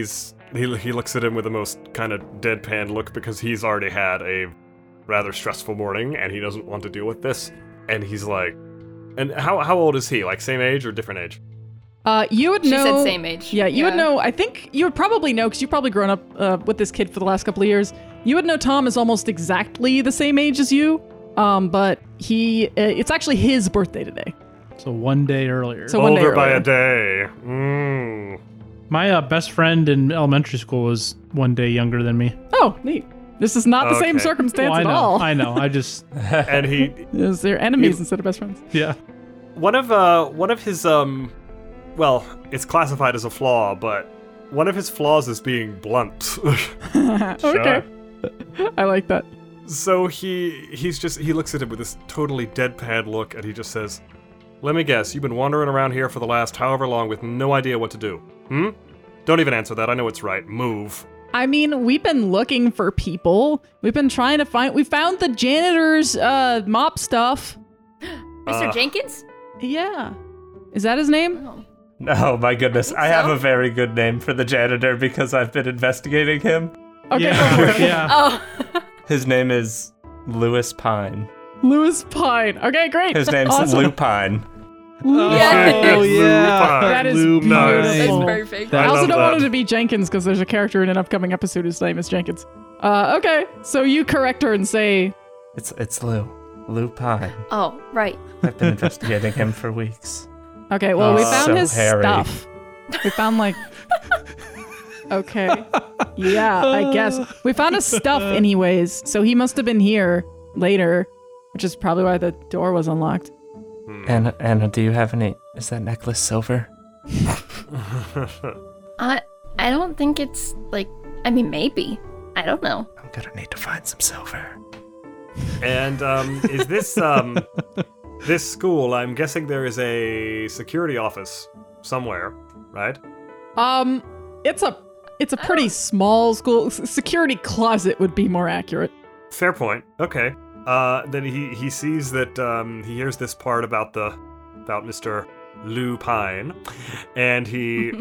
he he looks at him with the most kind of deadpan look because he's already had a rather stressful morning and he doesn't want to deal with this. And he's like, and how how old is he? Like same age or different age? Uh, you would She know. said same age. Yeah, you would Yeah. know. I think you would probably know because you've probably grown up uh, with this kid for the last couple of years. You would know Tom is almost exactly the same age as you. Um, but he, uh, it's actually his birthday today. So one day earlier. So one day Older by earlier. a day. Mm. My uh, best friend in elementary school was one day younger than me. Oh, neat. This is not the same Okay. circumstance Well, I at know. all. I know. I just And he Is they're enemies He- instead of best friends. yeah. one of uh one of his um well, it's classified as a flaw, but one of his flaws is being blunt. Okay. I like that. So he he's just he looks at him with this totally deadpan look and he just says, "Let me guess, you've been wandering around here for the last however long with no idea what to do. Hmm? Don't even answer that. I know it's right. Move." I mean, we've been looking for people. We've been trying to find. We found the janitor's uh, mop stuff. Mister Uh, Jenkins? Yeah. Is that his name? Oh. Oh my goodness, I have so. a very good name for the janitor because I've been investigating him. Okay, yeah. go for it. yeah. Oh. His name is Lewis Pine. Lewis Pine. Okay, great. His name's Awesome. Lou Pine. Yeah. Oh yeah. That is Lou beautiful. Pine. That's Beautiful. perfect. I I also love don't that. want it to be Jenkins because there's a character in an upcoming episode whose name is Jenkins. Uh, okay, so you correct her and say, It's it's Lou. Lou Pine. Oh, right. I've been investigating him for weeks. okay, well, we Oh, found so his hairy. stuff. We found, like, okay. Yeah, I guess. We found his stuff anyways, so he must have been here later, which is probably why the door was unlocked. Anna, Anna, do you have any? Is that necklace silver? I I don't think it's like. I mean, maybe. I don't know. I'm gonna need to find some silver. And um is this um this school, I'm guessing there is a security office somewhere, right? Um, it's a it's a pretty small school. S- Security closet would be more accurate. Fair point. Okay. Uh, then he he sees that um, he hears this part about the about Mister Lou Pine, and he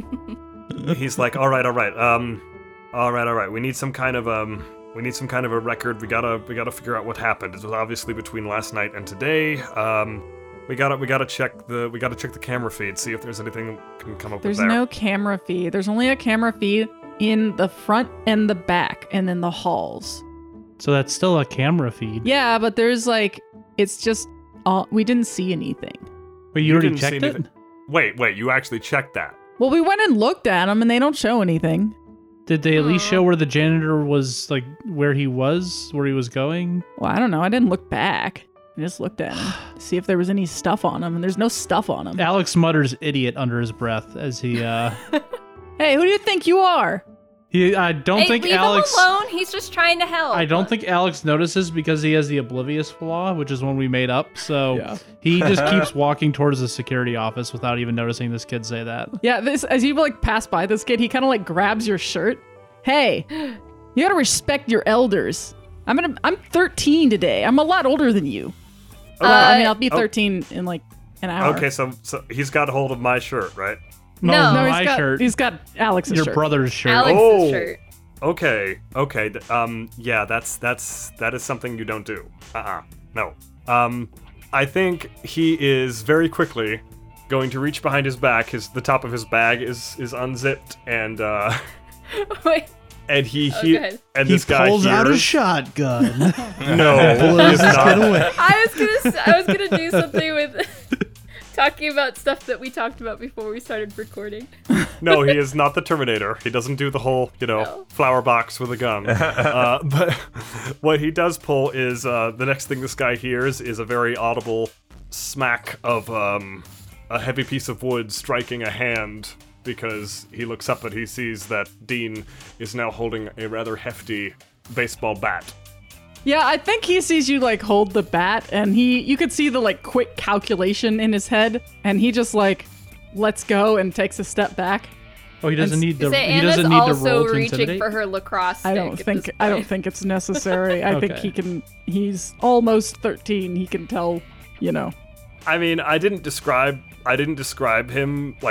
he's like, all right, all right, um, all right, all right. We need some kind of um, we need some kind of a record. We gotta we gotta figure out what happened. It was obviously between last night and today. Um, we gotta we gotta check the we gotta check the camera feed, see if there's anything that can come up There's with there. no camera feed. There's only a camera feed in the front and the back and then the halls. So that's still a camera feed. Yeah, but there's like, it's just, uh, we didn't see anything. But you, You already didn't see checked it? anything. Wait, wait. You actually checked that? Well, we went and looked at them and they don't show anything. Did they at least Aw. show where the janitor was, like where he was, where he was going? Well, I don't know. I didn't look back. I just looked at him to see if there was any stuff on him, and there's no stuff on him. Alex mutters "idiot" under his breath as he. uh Hey, who do you think you are? He. I don't Hey, think leave Alex. him alone. He's just trying to help. I don't think Alex notices because he has the oblivious flaw, which is one we made up. So Yeah. he just keeps walking towards the security office without even noticing this kid say that. Yeah, this as you like pass by this kid, he kind of like grabs your shirt. Hey, you gotta respect your elders. I'm gonna. I'm thirteen today. I'm a lot older than you. Well, I mean, I'll be oh. thirteen in like an hour. Okay, so so he's got hold of my shirt, right? No, No. No, my he's got shirt. he's got Alex's Your shirt. brother's shirt. Alex's Oh. shirt. Okay, okay. th- Um, yeah, that's that's that is something you don't do. Uh-uh. No. Um, I think he is very quickly going to reach behind his back. His the top of his bag is is unzipped, and uh, Wait. and he he Okay. and He this guy pulls out a hears- shotgun. No, he Blows is his kid not. away. I was gonna s- I was gonna do something with talking about stuff that we talked about before we started recording. No, he is not the Terminator. He doesn't do the whole, you know, No. flower box with a gun. uh, but what he does pull is uh, the next thing this guy hears is a very audible smack of um, a heavy piece of wood striking a hand because he looks up and he sees that Dean is now holding a rather hefty baseball bat. Yeah, I think he sees you like hold the bat, and he you could see the like quick calculation in his head, and he just like lets go and takes a step back. Oh, he doesn't And need to. Say He Anna's doesn't need to also roll to reaching intimidate. for her lacrosse. I don't stick at think this I don't point. think it's necessary. I think Okay. he can. He's almost thirteen. He can tell. You know. I mean, I didn't describe I didn't describe him like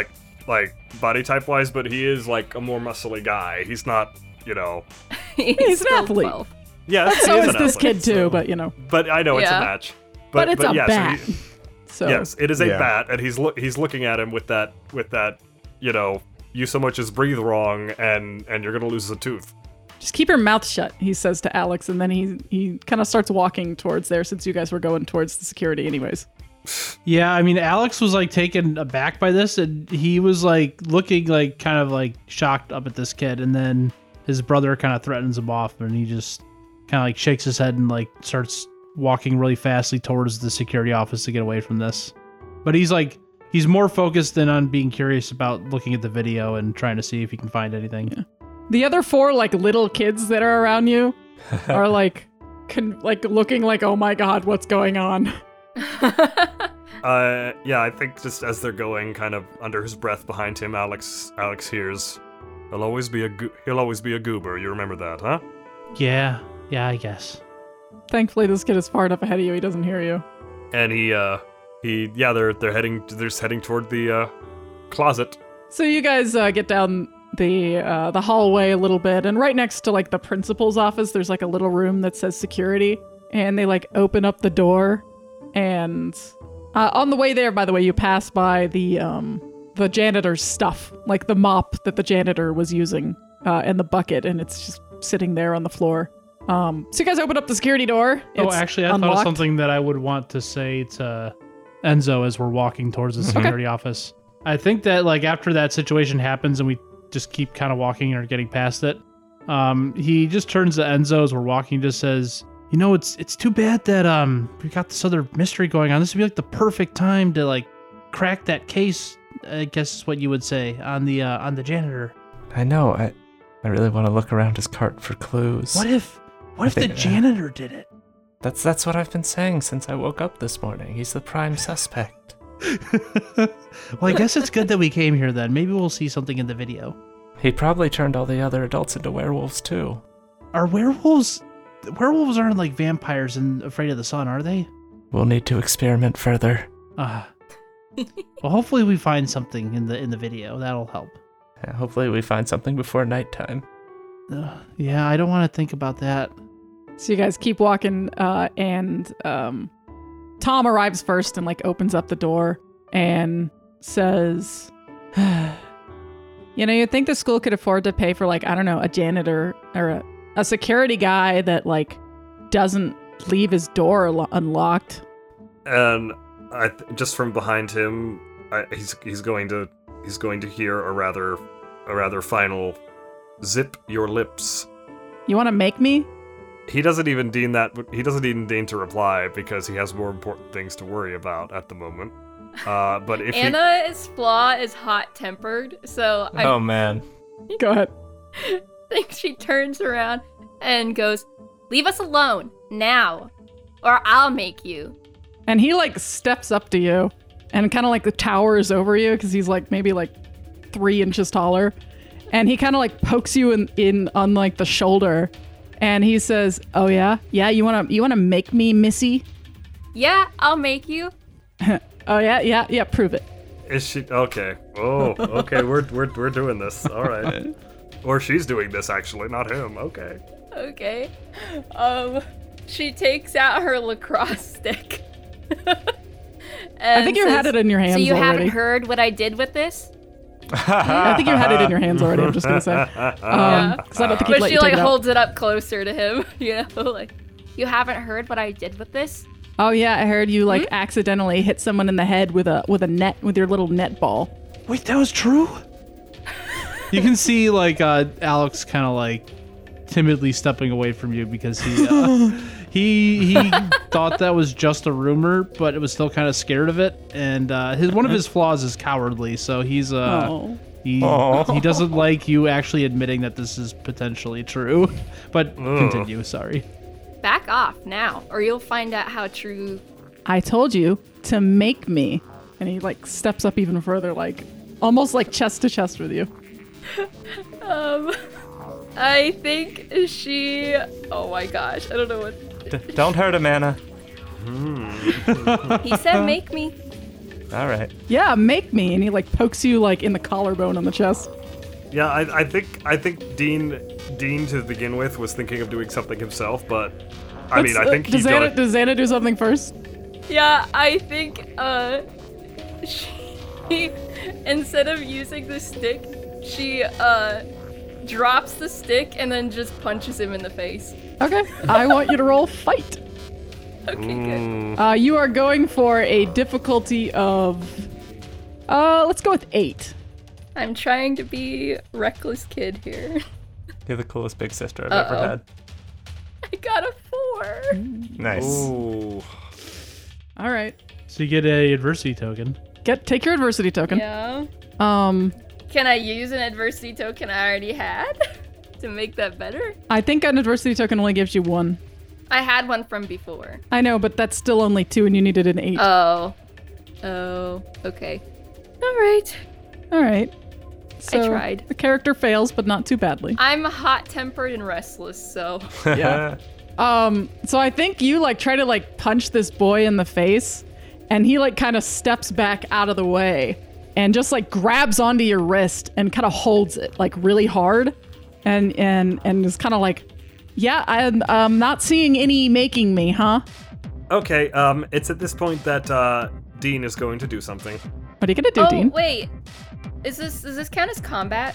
like body type wise, but he is like a more muscly guy. He's not, you know. He's, He's an still athlete. twelve. Yeah, So he is an this athlete, kid too, so- but you know. But I know it's a Yeah. match. But, it's a yeah, bat. So he, So, yes, it is a Yeah. bat, and he's look he's looking at him with that with that, you know, you so much as breathe wrong, and and you're gonna lose a tooth. just keep your mouth shut, he says to Alex, and then he he kind of starts walking towards there since you guys were going towards the security anyways. Yeah, I mean, Alex was like taken aback by this, and he was like looking like kind of like shocked up at this kid, and then his brother kind of threatens him off, and he just kind of like shakes his head and like starts walking really fastly towards the security office to get away from this. But he's like, he's more focused than on being curious about looking at the video and trying to see if he can find anything. Yeah. The other four like little kids that are around you are like con- like looking like, oh my god, what's going on? Uh, yeah, I think just as they're going, kind of under his breath behind him, Alex Alex hears, "He'll always be a go- he'll always be a goober." You remember that, huh? Yeah, yeah, I guess. Thankfully, this kid is far enough ahead of you, he doesn't hear you. And he uh he yeah they're they're heading they're just heading toward the uh closet. So you guys uh, get down the uh, the hallway a little bit, and right next to like the principal's office, there's like a little room that says security, and they like open up the door, and uh, on the way there, by the way, you pass by the um the janitor's stuff, like the mop that the janitor was using, uh, and the bucket, and it's just sitting there on the floor. Um, so you guys open up the security door. Oh, It's actually, I unlocked. thought of something that I would want to say to Enzo as we're walking towards the security office. I think that like after that situation happens and we just keep kind of walking or getting past it, um, he just turns to Enzo as we're walking and just says, "You know, it's it's too bad that um we got this other mystery going on. This would be like the perfect time to like crack that case. I guess is what you would say on the uh, on the janitor. I know. I, I really want to look around his cart for clues. What if what if the think- janitor did it?" That's that's what I've been saying since I woke up this morning. He's the prime suspect. Well, I guess it's good that we came here then. Maybe we'll see something in the video. He probably turned all the other adults into werewolves too. Are werewolves? Werewolves aren't like vampires and afraid of the sun, are they? We'll need to experiment further. Ah. Well, hopefully we find something in the in the video. That'll help. Yeah, hopefully we find something before nighttime. Uh, yeah, I don't want to think about that. So you guys keep walking, uh, and um, Tom arrives first and like opens up the door and says, "You know, you'd think the school could afford to pay for like I don't know a janitor or a, a security guy that like doesn't leave his door lo- unlocked." And I th- just from behind him, I, he's he's going to he's going to hear a rather a rather final zip your lips. You want to make me? He doesn't even deign that. He doesn't even deign to reply because he has more important things to worry about at the moment. Uh, but if he, Anna's flaw is hot-tempered, so I Oh man. Go ahead. think she turns around and goes, "Leave us alone now, or I'll make you." And he like steps up to you and kind of like towers over you because he's like maybe like three inches taller. And he kind of like pokes you in, in on like the shoulder. And he says, "Oh yeah, yeah, you wanna you wanna make me, Missy? Yeah, I'll make you. Oh yeah, yeah, yeah, prove it." is she okay? Oh, okay. We're we're we're doing this. All right. Or she's doing this actually, not him. Okay. Okay. Um, she takes out her lacrosse stick. I think you had it in your hands So you already. haven't heard what I did with this? I think you had it in your hands already. I'm just gonna say, um, Yeah. 'cause I don't think he'd But let she you like take it out. holds it up closer to him, you know, like, "You haven't heard what I did with this?" Oh yeah, I heard you like accidentally hit someone in the head with a with a net with your little net ball. Wait, that was true? You can see like uh, Alex kind of like timidly stepping away from you because he uh, he he thought that was just a rumor, but it was still kind of scared of it. And uh, his one of his flaws is cowardly, so he's uh Oh. he Aw. he doesn't like you actually admitting that this is potentially true. But continue. Sorry. Back off now, or you'll find out how true. I told you to make me. And he like steps up even further, like almost like chest to chest with you. Um, I think she. Oh my gosh, I don't know what. D- don't hurt him, Anna. He said, "Make me." All right. Yeah, make me. And he like pokes you like in the collarbone on the chest. Yeah, I, I think I think Dean Dean to begin with was thinking of doing something himself, but I mean I Let's, think uh, he's does Anna, done it. does Anna do something first? Yeah, I think uh she instead of using the stick, she uh drops the stick and then just punches him in the face. Okay. I want you to roll fight. Okay, good. Uh, you are going for a difficulty of, uh, let's go with eight. I'm trying to be reckless kid here. You're the coolest big sister I've Uh-oh. ever had. I got a four. Nice. Ooh. All right. So you get a adversity token. Get take your adversity token. Yeah. Um, Can I use an adversity token I already had to make that better? I think an adversity token only gives you one. I had one from before. I know, but that's still only two, and you needed an eight. Oh. Oh. Okay. All right. All right. So tried. The character fails, but not too badly. I'm hot-tempered and restless, so Yeah. Um, so I think you like try to like punch this boy in the face, and he like kind of steps back out of the way and just like grabs onto your wrist and kind of holds it like really hard, and and and is kind of like, yeah, I'm um not seeing any making me, huh? Okay, um, it's at this point that uh, Dean is going to do something. What are you gonna do, Oh, Dean? wait. Is this does this count as combat?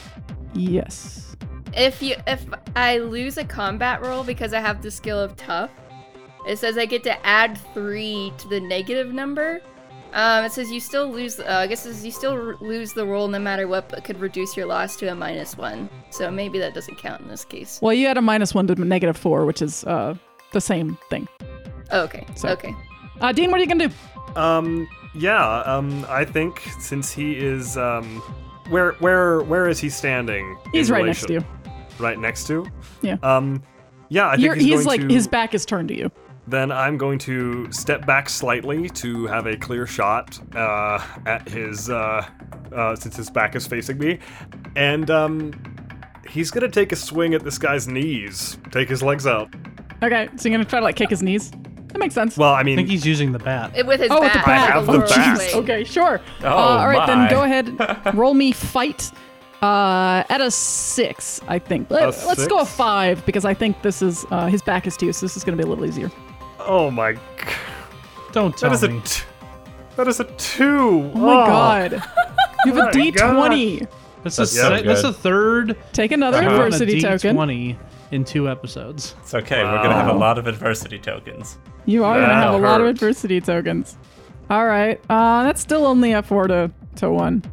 Yes. If you if I lose a combat roll because I have the skill of tough, it says I get to add three to the negative number. Um, it says you still lose. Uh, I guess it says you still r- lose the roll no matter what, but could reduce your loss to a minus one. So maybe that doesn't count in this case. Well, you had a minus one to negative four, which is uh the same thing. Oh, okay. So- Okay. Uh, Dean, what are you gonna do? Um, yeah, um, I think since he is, um, where, where, where is he standing? in He's right next to relation- you. Right next to? Yeah. Um, yeah, I think You're, he's, he's going like to, his back is turned to you. Then I'm going to step back slightly to have a clear shot uh, at his, uh, uh, since his back is facing me, and um, he's gonna take a swing at this guy's knees, take his legs out. Okay, so you're gonna try to like kick his knees. That makes sense. Well, I I mean, think he's using the bat. It, with his Oh, with back. the bat. I have oh, the bat. jeez. Okay, sure. Oh, uh, all right, my. then go ahead. Roll me fight uh, at a six, I think. Let, us six? go a five because I think this is uh, his back is to you, so this is going to be a little easier. oh my, g- Don't tell that is me. a, t- that is a two. Oh my god. You have a my D twenty. That's, That's a, so se- that's good. a third Take another Uh-huh. adversity D token. twenty in two episodes. It's okay. We're gonna have a Wow. lot of adversity tokens. You are going to have a That lot of hurt. adversity tokens. All right. Uh, that's still only a four to, to one.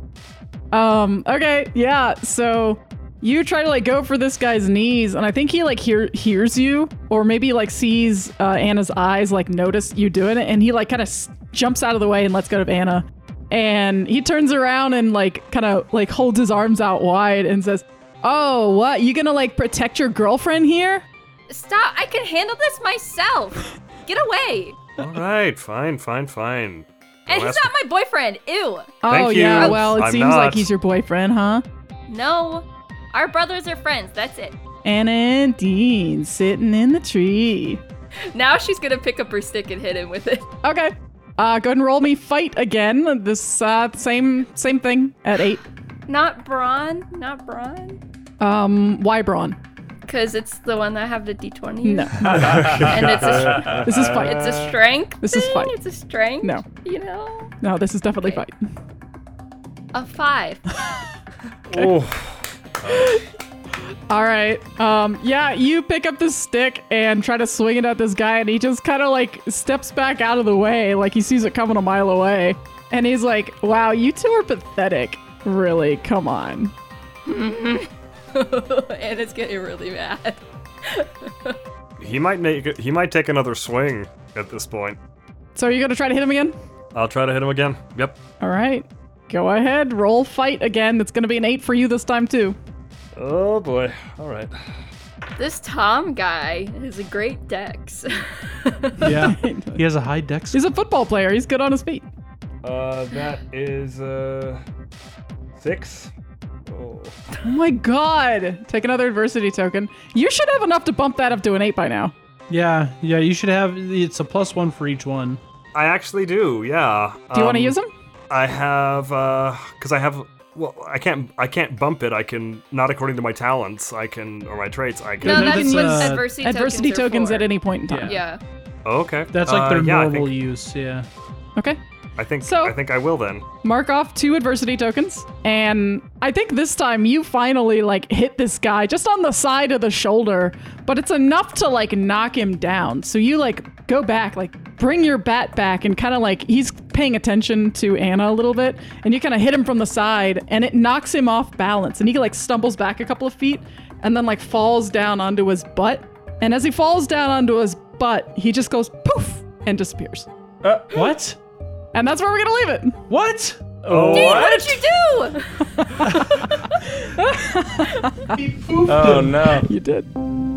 Um, okay. Yeah. So you try to like go for this guy's knees, and I think he like hear, hears you, or maybe like sees uh, Anna's eyes like notice you doing it, and he like kind of s- jumps out of the way and lets go of Anna. And he turns around and like kind of like holds his arms out wide and says, "Oh, what? You gonna like protect your girlfriend here?" Stop! I can handle this myself. Get away! All right, fine, fine, fine. And Don't he's ask not my boyfriend. Ew. Oh Thank yeah. you. Well, it I'm seems like not. he's your boyfriend, huh? No, our brothers are friends. That's it. Anna and Dean sitting in the tree. Now she's gonna pick up her stick and hit him with it. Okay. Uh, go ahead and roll me fight again. This uh, same same thing at eight. Not brawn. Not brawn. Um, why brawn? Because it's the one that I have the D twenty. No, And it's a, this is fight. it's a strength. This is thing. fight. It's a strength. No. You know, No, this is definitely Okay. fight. a five. Oh, All right. Um, yeah, you pick up the stick and try to swing it at this guy, and he just kind of like steps back out of the way, like he sees it coming a mile away, and he's like, "Wow, you two are pathetic. Really, come on." And it's getting really mad. he might make it, he might take another swing at this point. So are you gonna try to hit him again? I'll try to hit him again. Yep. All right. Go ahead. Roll fight again. It's gonna be an eight for you this time too. Oh boy. All right. This Tom guy has a great dex. Yeah, he has a high dex. He's a football player. He's good on his feet. Uh, that is uh six. Oh. Oh my god. Take another adversity token. You should have enough to bump that up to an eight by now. Yeah, yeah. You should have. It's a plus one for each one. I actually do. Yeah. Do you want to Um, use them? I have uh, because I have. Well, I can't. I can't bump it. I can not according to my talents. I can or my traits. I can. No, that's that's, what uh, adversity, Adversity tokens, are tokens for. at any point in time. Yeah. Oh, okay. That's like Uh, their yeah, I normal think, use. Yeah. Okay. I think. So- I think I will then. Mark off two adversity tokens, and I think this time you finally like hit this guy just on the side of the shoulder, but it's enough to like knock him down. So you like go back, like bring your bat back, and kind of like he's paying attention to Anna a little bit, and you kind of hit him from the side, and it knocks him off balance, and he like stumbles back a couple of feet, and then like falls down onto his butt. And as he falls down onto his butt, he just goes poof and disappears. Uh, What? And that's where we're gonna leave it. What? oh, Dude, what what? did you do? Oh no. You did.